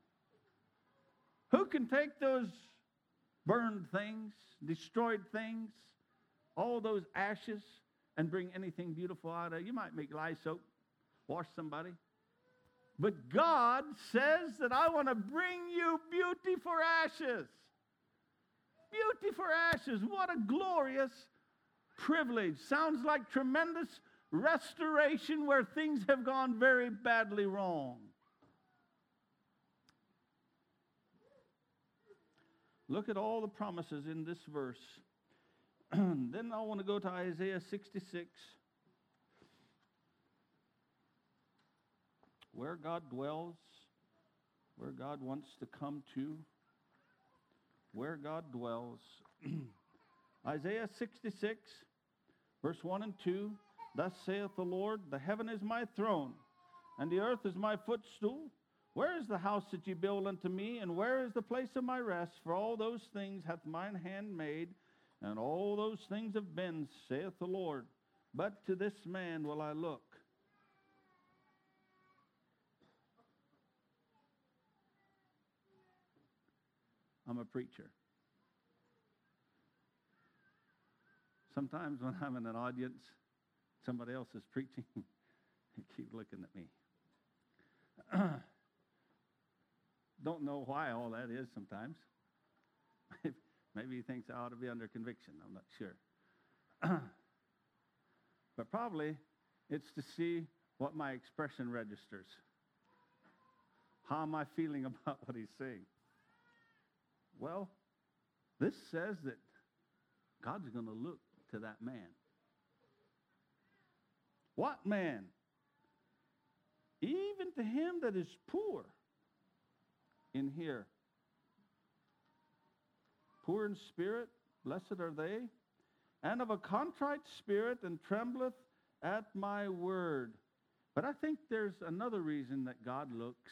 Who can take those burned things, destroyed things, all those ashes, and bring anything beautiful out of it? You might make lye soap, wash somebody. But God says that I want to bring you beauty for ashes. Beauty for ashes. What a glorious privilege. Sounds like tremendous restoration where things have gone very badly wrong. Look at all the promises in this verse. Then I want to go to Isaiah 66. Where God dwells, where God wants to come to, where God dwells. Isaiah 66, verse 1 and 2, thus saith the Lord, the heaven is my throne, and the earth is my footstool. Where is the house that ye build unto me, and where is the place of my rest? For all those things hath mine hand made, and all those things have been, saith the Lord. But to this man will I look. I'm a preacher. Sometimes when I'm in an audience, somebody else is preaching, they keep looking at me. Don't know why all that is sometimes. Maybe he thinks I ought to be under conviction. I'm not sure. But probably it's to see what my expression registers. How am I feeling about what he's saying? Well, this says that God's going to look to that man. What man? Even to him that is poor in here. Poor in spirit, blessed are they, and of a contrite spirit, and trembleth at my word. But I think there's another reason that God looks.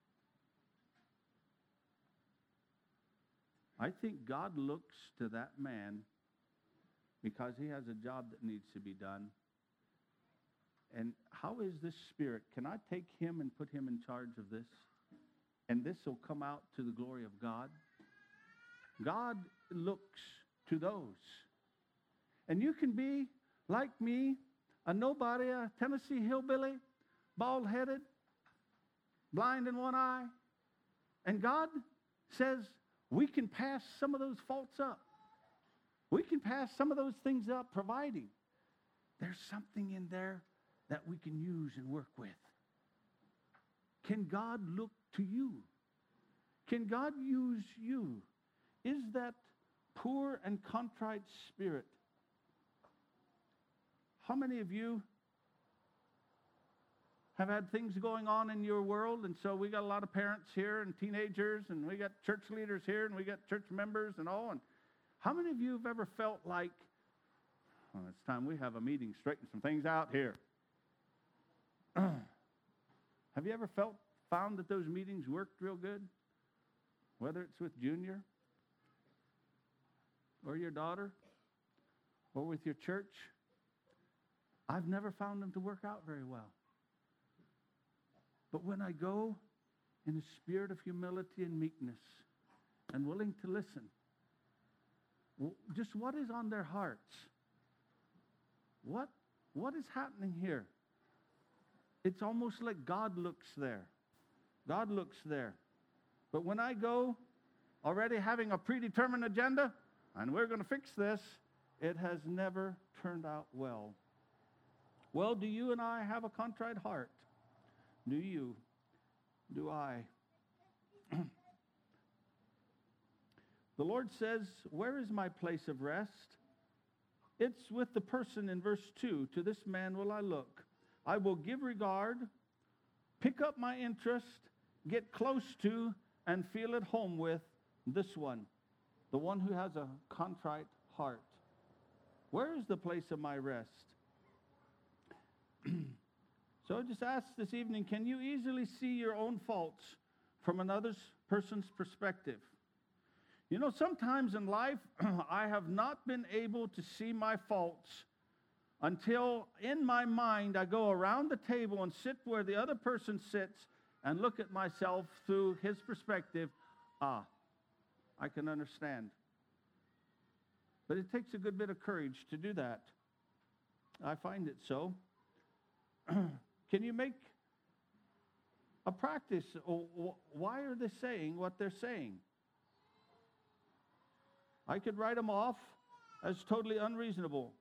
I think God looks to that man because he has a job that needs to be done. And how is this spirit? Can I take him and put him in charge of this? And this will come out to the glory of God. God looks to those. And you can be like me, a nobody, a Tennessee hillbilly, bald-headed, blind in one eye. And God says, we can pass some of those faults up. We can pass some of those things up, providing there's something in there that we can use and work with. Can God look to you? Can God use you? Is that poor and contrite spirit? How many of you have had things going on in your world? And so we got a lot of parents here and teenagers, and we got church leaders here, and we got church members and all. And how many of you have ever felt like, well, it's time we have a meeting, straighten some things out here? Have you ever found that those meetings worked real good? Whether it's with Junior or your daughter or with your church, I've never found them to work out very well. But when I go in a spirit of humility and meekness and willing to listen, just what is on their hearts? What is happening here? It's almost like God looks there. God looks there. But when I go already having a predetermined agenda, and we're going to fix this, it has never turned out well. Well, do you and I have a contrite heart? Do you? Do I? The Lord says, where is my place of rest? It's with the person in verse 2. To this man will I look. I will give regard, pick up my interest, get close to, and feel at home with this one, the one who has a contrite heart. Where is the place of my rest? So I just ask this evening, can you easily see your own faults from another person's perspective? You know, sometimes in life, I have not been able to see my faults until in my mind I go around the table and sit where the other person sits and look at myself through his perspective. I can understand. But it takes a good bit of courage to do that. I find it so. Can you make a practice? Why are they saying what they're saying? I could write them off as totally unreasonable.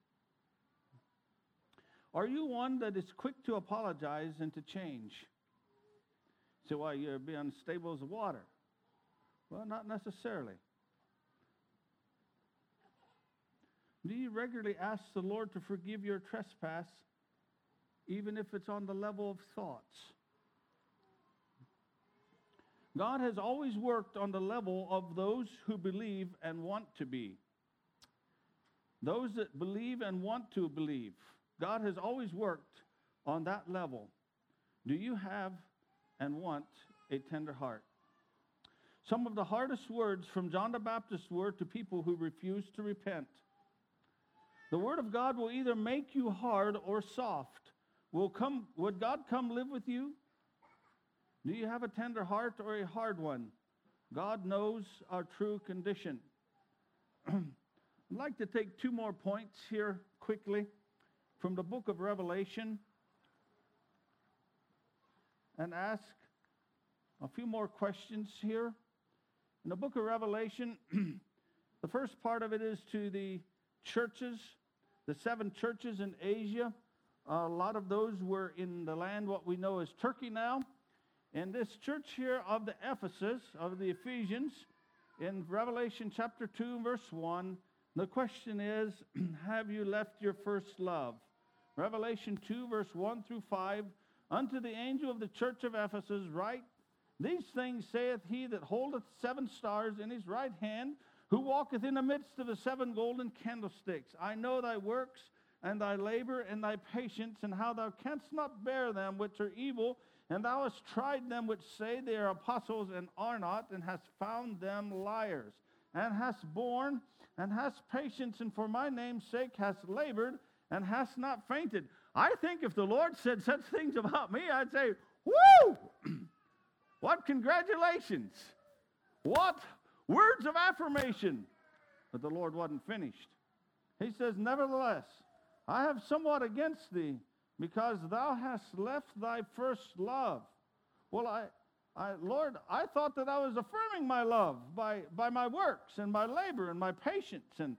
Are you one that is quick to apologize and to change? So why you're being unstable as water? Well, not necessarily. Do you regularly ask the Lord to forgive your trespass, even if it's on the level of thoughts? God has always worked on the level of those who believe and want to be. Those that believe and want to believe. God has always worked on that level. Do you have and want a tender heart? Some of the hardest words from John the Baptist were to people who refuse to repent. The Word of God will either make you hard or soft. Would God come live with you? Do you have a tender heart or a hard one? God knows our true condition. I'd like to take two more points here quickly from the book of Revelation and ask a few more questions here. In the book of Revelation, the first part of it is to the churches, the 7 churches in Asia. A lot of those were in the land what we know as Turkey now. In this church here of the Ephesus, of the Ephesians, in Revelation chapter 2, verse 1, the question is, have you left your first love? Revelation 2, verse 1 through 5, unto the angel of the church of Ephesus write, these things saith he that holdeth 7 stars in his right hand, who walketh in the midst of the 7 golden candlesticks. I know thy works, and thy labor, and thy patience, and how thou canst not bear them which are evil, and thou hast tried them which say they are apostles and are not, and hast found them liars, and hast borne, and hast patience, and for my name's sake hast labored, and hast not fainted. I think if the Lord said such things about me, I'd say, woo! What congratulations! What words of affirmation! But the Lord wasn't finished. He says, nevertheless, I have somewhat against thee, because thou hast left thy first love. Well, Lord, I thought that I was affirming my love by my works and my labor and my patience and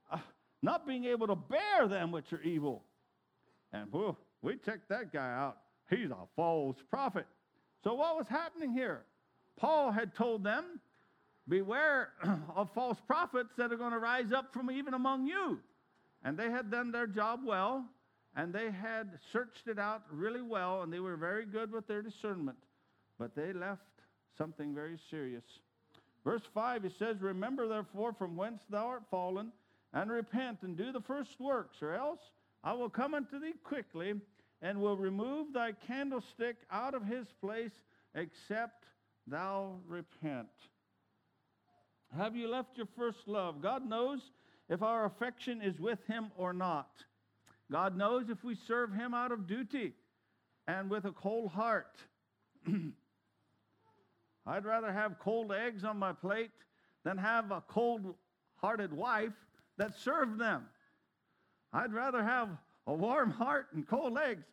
not being able to bear them which are evil. And we checked that guy out. He's a false prophet. So what was happening here? Paul had told them, beware of false prophets that are going to rise up from even among you. And they had done their job well, and they had searched it out really well, and they were very good with their discernment. But they left something very serious. Verse 5, it says, remember therefore from whence thou art fallen, and repent, and do the first works, or else I will come unto thee quickly, and will remove thy candlestick out of his place, except thou repent. Have you left your first love? God knows if our affection is with him or not. God knows if we serve him out of duty and with a cold heart. I'd rather have cold eggs on my plate than have a cold-hearted wife that served them. I'd rather have a warm heart and cold eggs.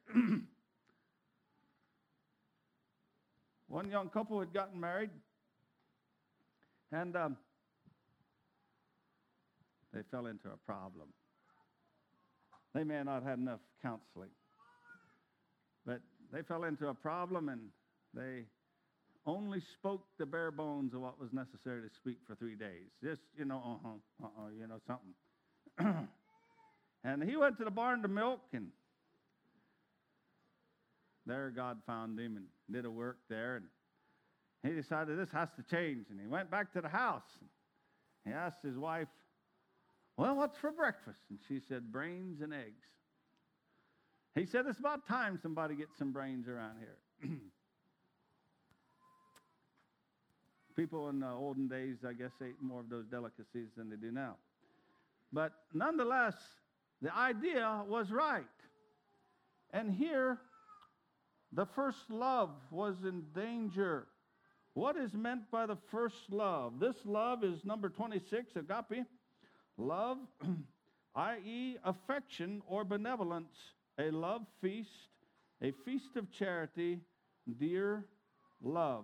One young couple had gotten married, and they fell into a problem. They may not have had enough counseling, but they fell into a problem, and they only spoke the bare bones of what was necessary to speak for 3 days. Just, something. And he went to the barn to milk, and there God found him and did a work there, and he decided this has to change, and he went back to the house. He asked his wife, well, what's for breakfast? And she said, brains and eggs. He said, it's about time somebody gets some brains around here. People in the olden days, I guess, ate more of those delicacies than they do now. But nonetheless, the idea was right. And here, the first love was in danger. What is meant by the first love? This love is number 26, agape. Love, i.e. affection or benevolence, a love feast, a feast of charity, dear love.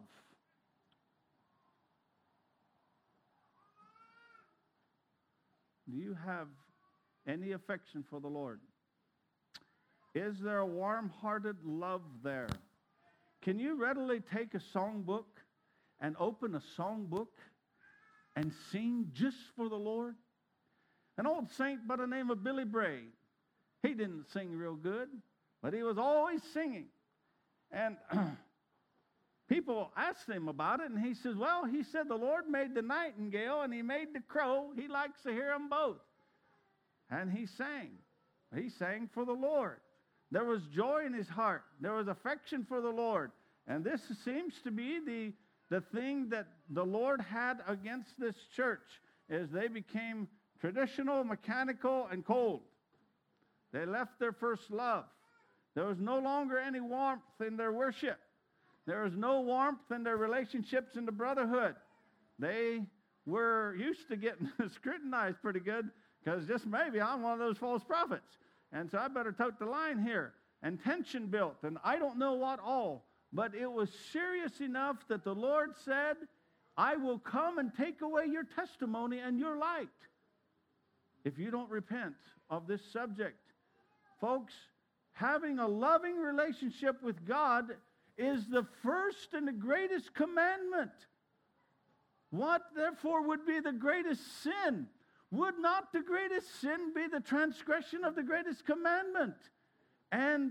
Do you have any affection for the Lord? Is there a warm-hearted love there? Can you readily take a songbook and open a songbook and sing just for the Lord? An old saint by the name of Billy Bray, he didn't sing real good, but he was always singing. And people asked him about it, and he says, well, he said the Lord made the nightingale and he made the crow. He likes to hear them both. And he sang. He sang for the Lord. There was joy in his heart. There was affection for the Lord. And this seems to be the thing that the Lord had against this church, is they became traditional, mechanical, and cold. They left their first love. There was no longer any warmth in their worship. There was no warmth in their relationships in the brotherhood. They were used to getting scrutinized pretty good, because just maybe I'm one of those false prophets. And so I better tote the line here. And tension built, and I don't know what all. But it was serious enough that the Lord said, I will come and take away your testimony and your light if you don't repent of this subject. Folks, having a loving relationship with God is the first and the greatest commandment. What, therefore, would be the greatest sin? Would not the greatest sin be the transgression of the greatest commandment? And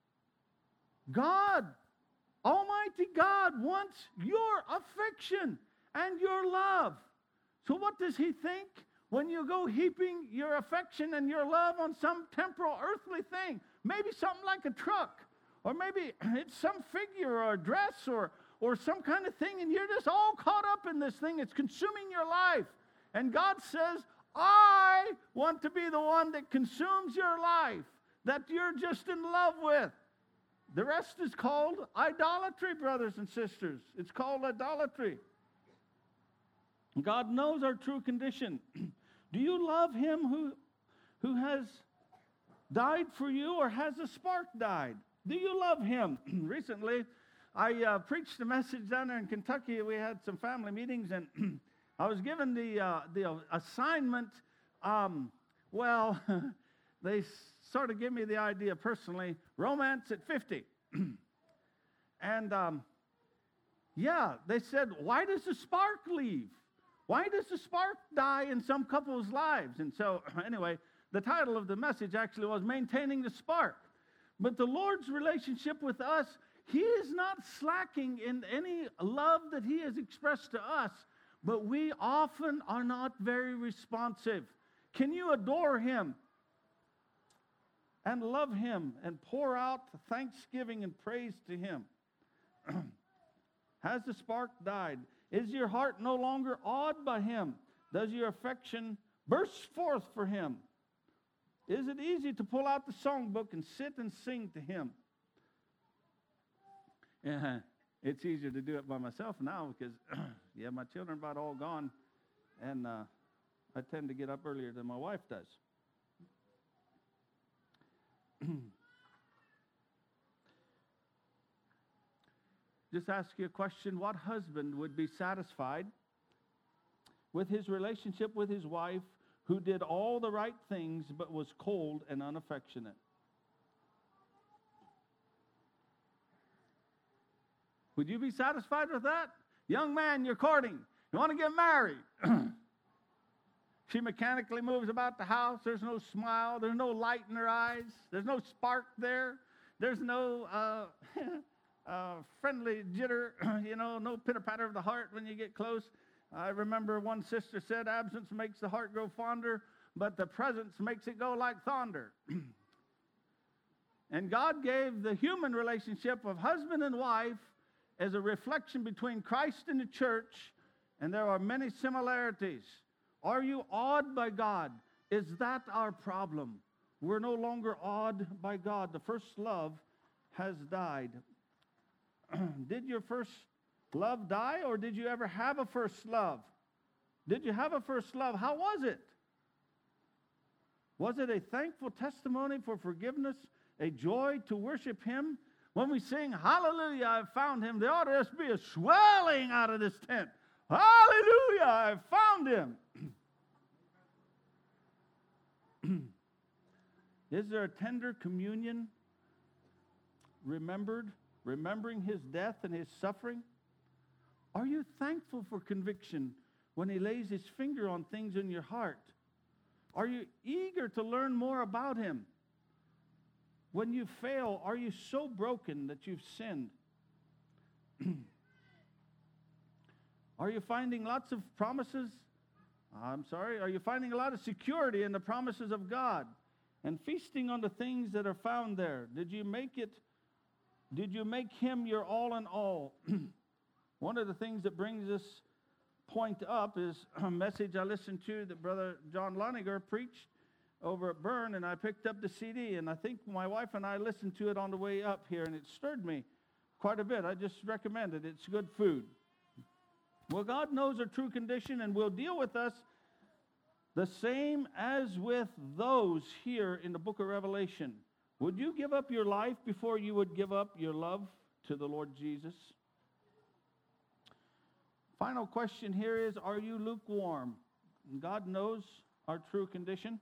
God, Almighty God, wants your affection and your love. So what does he think when you go heaping your affection and your love on some temporal earthly thing? Maybe something like a truck, or maybe it's some figure or a dress or some kind of thing, and you're just all caught up in this thing. It's consuming your life. And God says, I want to be the one that consumes your life, that you're just in love with. The rest is called idolatry, brothers and sisters. It's called idolatry. God knows our true condition. Do you love him who has died for you, or has a spark died? Do you love him? Recently, I preached a message down there in Kentucky. We had some family meetings, and I was given the assignment. They sort of give me the idea personally, romance at 50. And they said, why does the spark leave? Why does the spark die in some couples' lives? And so, anyway, the title of the message actually was Maintaining the Spark. But the Lord's relationship with us, he is not slacking in any love that he has expressed to us, but we often are not very responsive. Can you adore him and love him and pour out thanksgiving and praise to him? Has the spark died? Is your heart no longer awed by him? Does your affection burst forth for him? Is it easy to pull out the songbook and sit and sing to him? It's easier to do it by myself now because, yeah, my children are about all gone, and I tend to get up earlier than my wife does. Just ask you a question. What husband would be satisfied with his relationship with his wife who did all the right things but was cold and unaffectionate? Would you be satisfied with that? Young man, you're courting. You want to get married. She mechanically moves about the house. There's no smile. There's no light in her eyes. There's no spark there. There's no friendly jitter, no pitter-patter of the heart when you get close. I remember one sister said, absence makes the heart grow fonder, but the presence makes it go like thunder. And God gave the human relationship of husband and wife as a reflection between Christ and the church, and there are many similarities. Are you awed by God? Is that our problem? We're no longer awed by God. The first love has died. Did your first love die, or did you ever have a first love? Did you have a first love? How was it? Was it a thankful testimony for forgiveness, a joy to worship Him? When we sing, hallelujah, I've found Him, there ought to just be a swelling out of this tent. Hallelujah, I've found Him. Is there a tender communion remembering His death and His suffering? Are you thankful for conviction when He lays His finger on things in your heart? Are you eager to learn more about Him? When you fail, are you so broken that you've sinned? Are you finding lots of promises? Are you finding a lot of security in the promises of God and feasting on the things that are found there? Did you make Him your all in all? One of the things that brings this point up is a message I listened to that Brother John Loniger preached over at Bern, and I picked up the CD, and I think my wife and I listened to it on the way up here, and it stirred me quite a bit. I just recommend it. It's good food. Well, God knows our true condition and will deal with us the same as with those here in the book of Revelation. Would you give up your life before you would give up your love to the Lord Jesus? Final question here is, are you lukewarm? And God knows our true condition.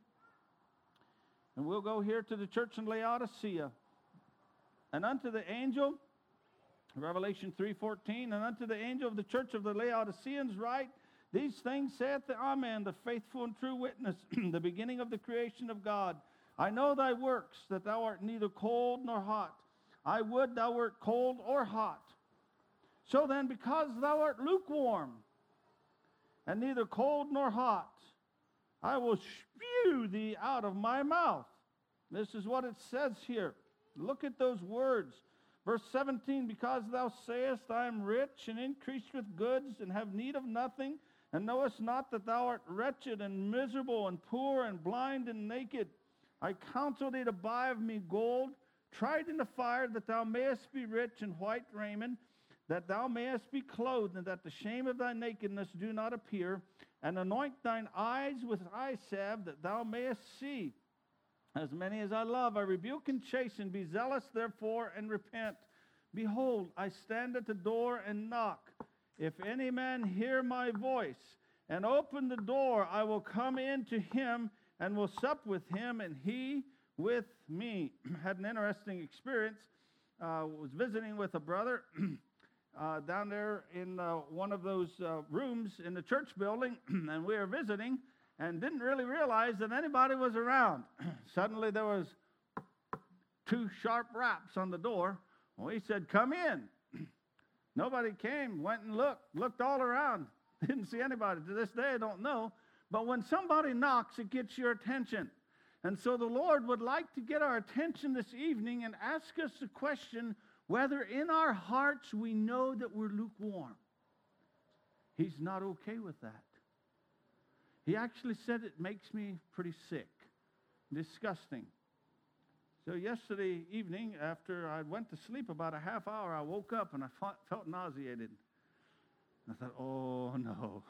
And we'll go here to the church in Laodicea. And unto the angel, Revelation 3:14, and unto the angel of the church of the Laodiceans write, these things saith the Amen, the faithful and true witness, the beginning of the creation of God. I know thy works, that thou art neither cold nor hot. I would thou wert cold or hot. So then, because thou art lukewarm, and neither cold nor hot, I will spew thee out of my mouth. This is what it says here. Look at those words. Verse 17, because thou sayest, I am rich and increased with goods, and have need of nothing, and knowest not that thou art wretched and miserable and poor and blind and naked. I counsel thee to buy of me gold, tried in the fire, that thou mayest be rich, and white raiment, that thou mayest be clothed, and that the shame of thy nakedness do not appear, and anoint thine eyes with eye salve, that thou mayest see. As many as I love, I rebuke and chasten. Be zealous, therefore, and repent. Behold, I stand at the door and knock. If any man hear my voice and open the door, I will come in to him and will sup with him, and he with me. Had an interesting experience. Was visiting with a brother down there in one of those rooms in the church building, and we were visiting and didn't really realize that anybody was around. Suddenly there was 2 sharp raps on the door. Well, he said, come in. Nobody came, went and looked all around. Didn't see anybody. To this day, I don't know. But when somebody knocks, it gets your attention. And so the Lord would like to get our attention this evening and ask us the question whether in our hearts we know that we're lukewarm. He's not okay with that. He actually said it makes me pretty sick, disgusting. So yesterday evening, after I went to sleep about a half hour, I woke up and I felt nauseated. I thought, oh no,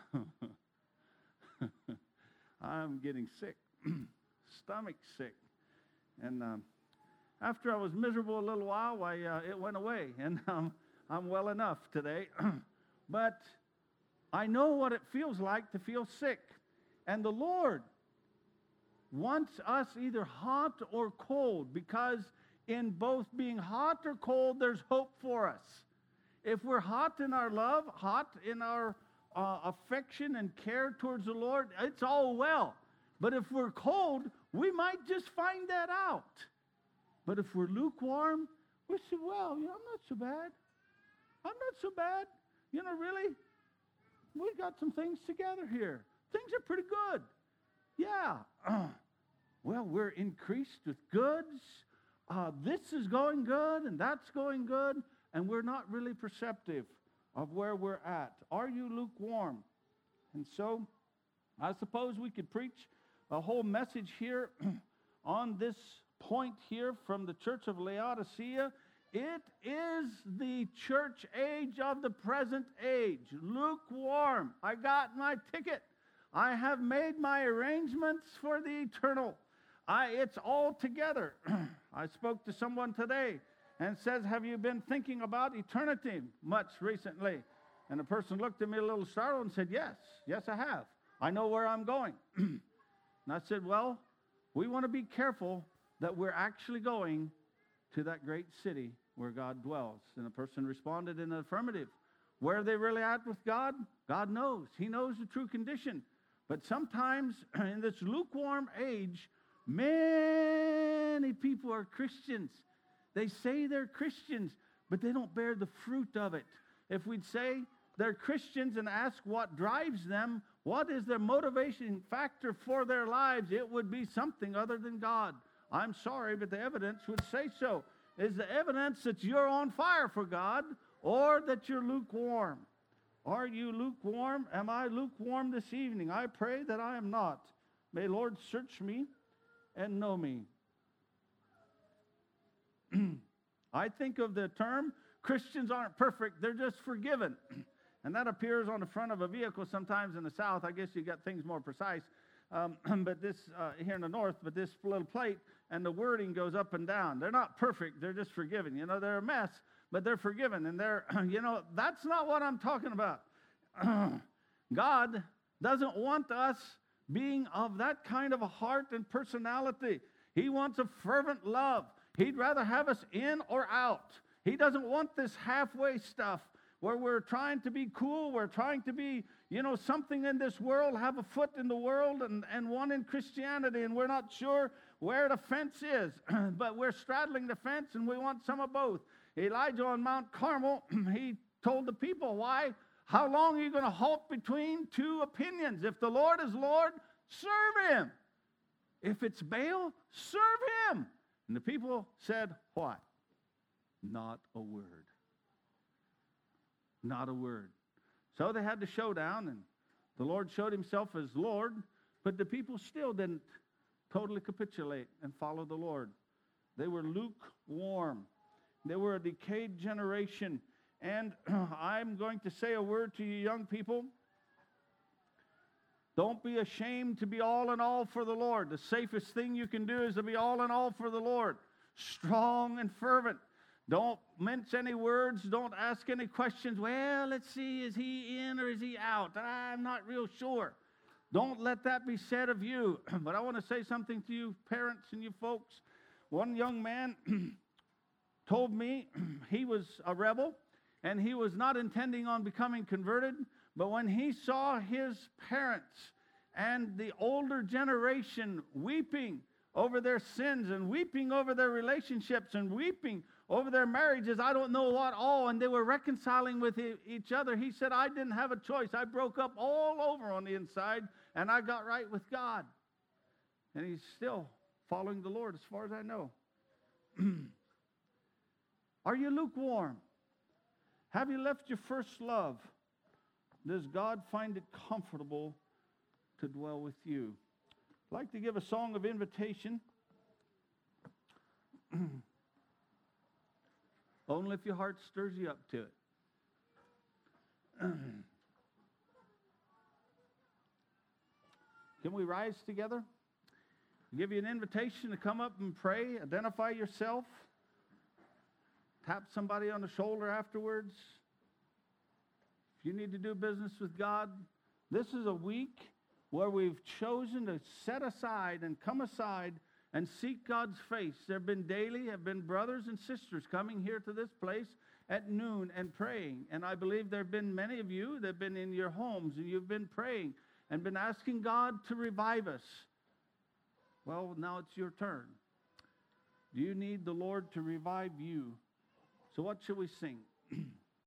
I'm getting sick, stomach sick. And after I was miserable a little while, it went away, and I'm well enough today. But I know what it feels like to feel sick. And the Lord wants us either hot or cold, because in both being hot or cold, there's hope for us. If we're hot in our love, hot in our affection and care towards the Lord, it's all well. But if we're cold, we might just find that out. But if we're lukewarm, we say, well, I'm not so bad. I'm not so bad. Really, we've got some things together here. Things are pretty good. Yeah. Well, we're increased with goods. This is going good, and that's going good, and we're not really perceptive of where we're at. Are you lukewarm? And so, I suppose we could preach a whole message here on this point here from the church of Laodicea. It is the church age of the present age. Lukewarm. I got my ticket. I have made my arrangements for the eternal. It's all together. I spoke to someone today and says, have you been thinking about eternity much recently? And the person looked at me a little startled and said, yes, I have. I know where I'm going. And I said, well, we want to be careful that we're actually going to that great city where God dwells. And the person responded in the affirmative. Where are they really at with God? God knows. He knows the true condition. But sometimes in this lukewarm age, many people are Christians. They say they're Christians, but they don't bear the fruit of it. If we'd say they're Christians and ask what drives them, what is their motivation factor for their lives, it would be something other than God. I'm sorry, but the evidence would say so. Is the evidence that you're on fire for God or that you're lukewarm? Are you lukewarm? Am I lukewarm this evening? I pray that I am not. May Lord search me and know me. I think of the term, Christians aren't perfect, they're just forgiven. And that appears on the front of a vehicle sometimes in the South. I guess you got things more precise. But this, here in the North, but this little plate and the wording goes up and down. They're not perfect, they're just forgiven. They're a mess, but they're forgiven. And they're, that's not what I'm talking about. God doesn't want us being of that kind of a heart and personality. He wants a fervent love. He'd rather have us in or out. He doesn't want this halfway stuff where we're trying to be cool, we're trying to be, something in this world, have a foot in the world and one in Christianity, and we're not sure where the fence is, but we're straddling the fence and we want some of both. Elijah on Mount Carmel, he told the people, how long are you going to halt between two opinions? If the Lord is Lord, serve him. If it's Baal, serve him. And the people said, what? Not a word. Not a word. So they had the showdown, and the Lord showed himself as Lord, but the people still didn't totally capitulate and follow the Lord. They were lukewarm. They were a decayed generation. And I'm going to say a word to you young people. Don't be ashamed to be all in all for the Lord. The safest thing you can do is to be all in all for the Lord. Strong and fervent. Don't mince any words. Don't ask any questions. Well, let's see, is he in or is he out? I'm not real sure. Don't let that be said of you. But I want to say something to you parents and you folks. One young man told me he was a rebel and he was not intending on becoming converted. But when he saw his parents and the older generation weeping over their sins and weeping over their relationships and weeping over their marriages, I don't know what all, and they were reconciling with each other, he said, I didn't have a choice. I broke up all over on the inside, and I got right with God. And he's still following the Lord as far as I know. Are you lukewarm? Have you left your first love? Does God find it comfortable to dwell with you? I'd like to give a song of invitation. Only if your heart stirs you up to it. Can we rise together? I'll give you an invitation to come up and pray. Identify yourself. Tap somebody on the shoulder afterwards. If you need to do business with God, this is a week where we've chosen to set aside and come aside and seek God's face. There have been brothers and sisters coming here to this place at noon and praying. And I believe there have been many of you that have been in your homes and you've been praying and been asking God to revive us. Well, now it's your turn. Do you need the Lord to revive you? So what should we sing?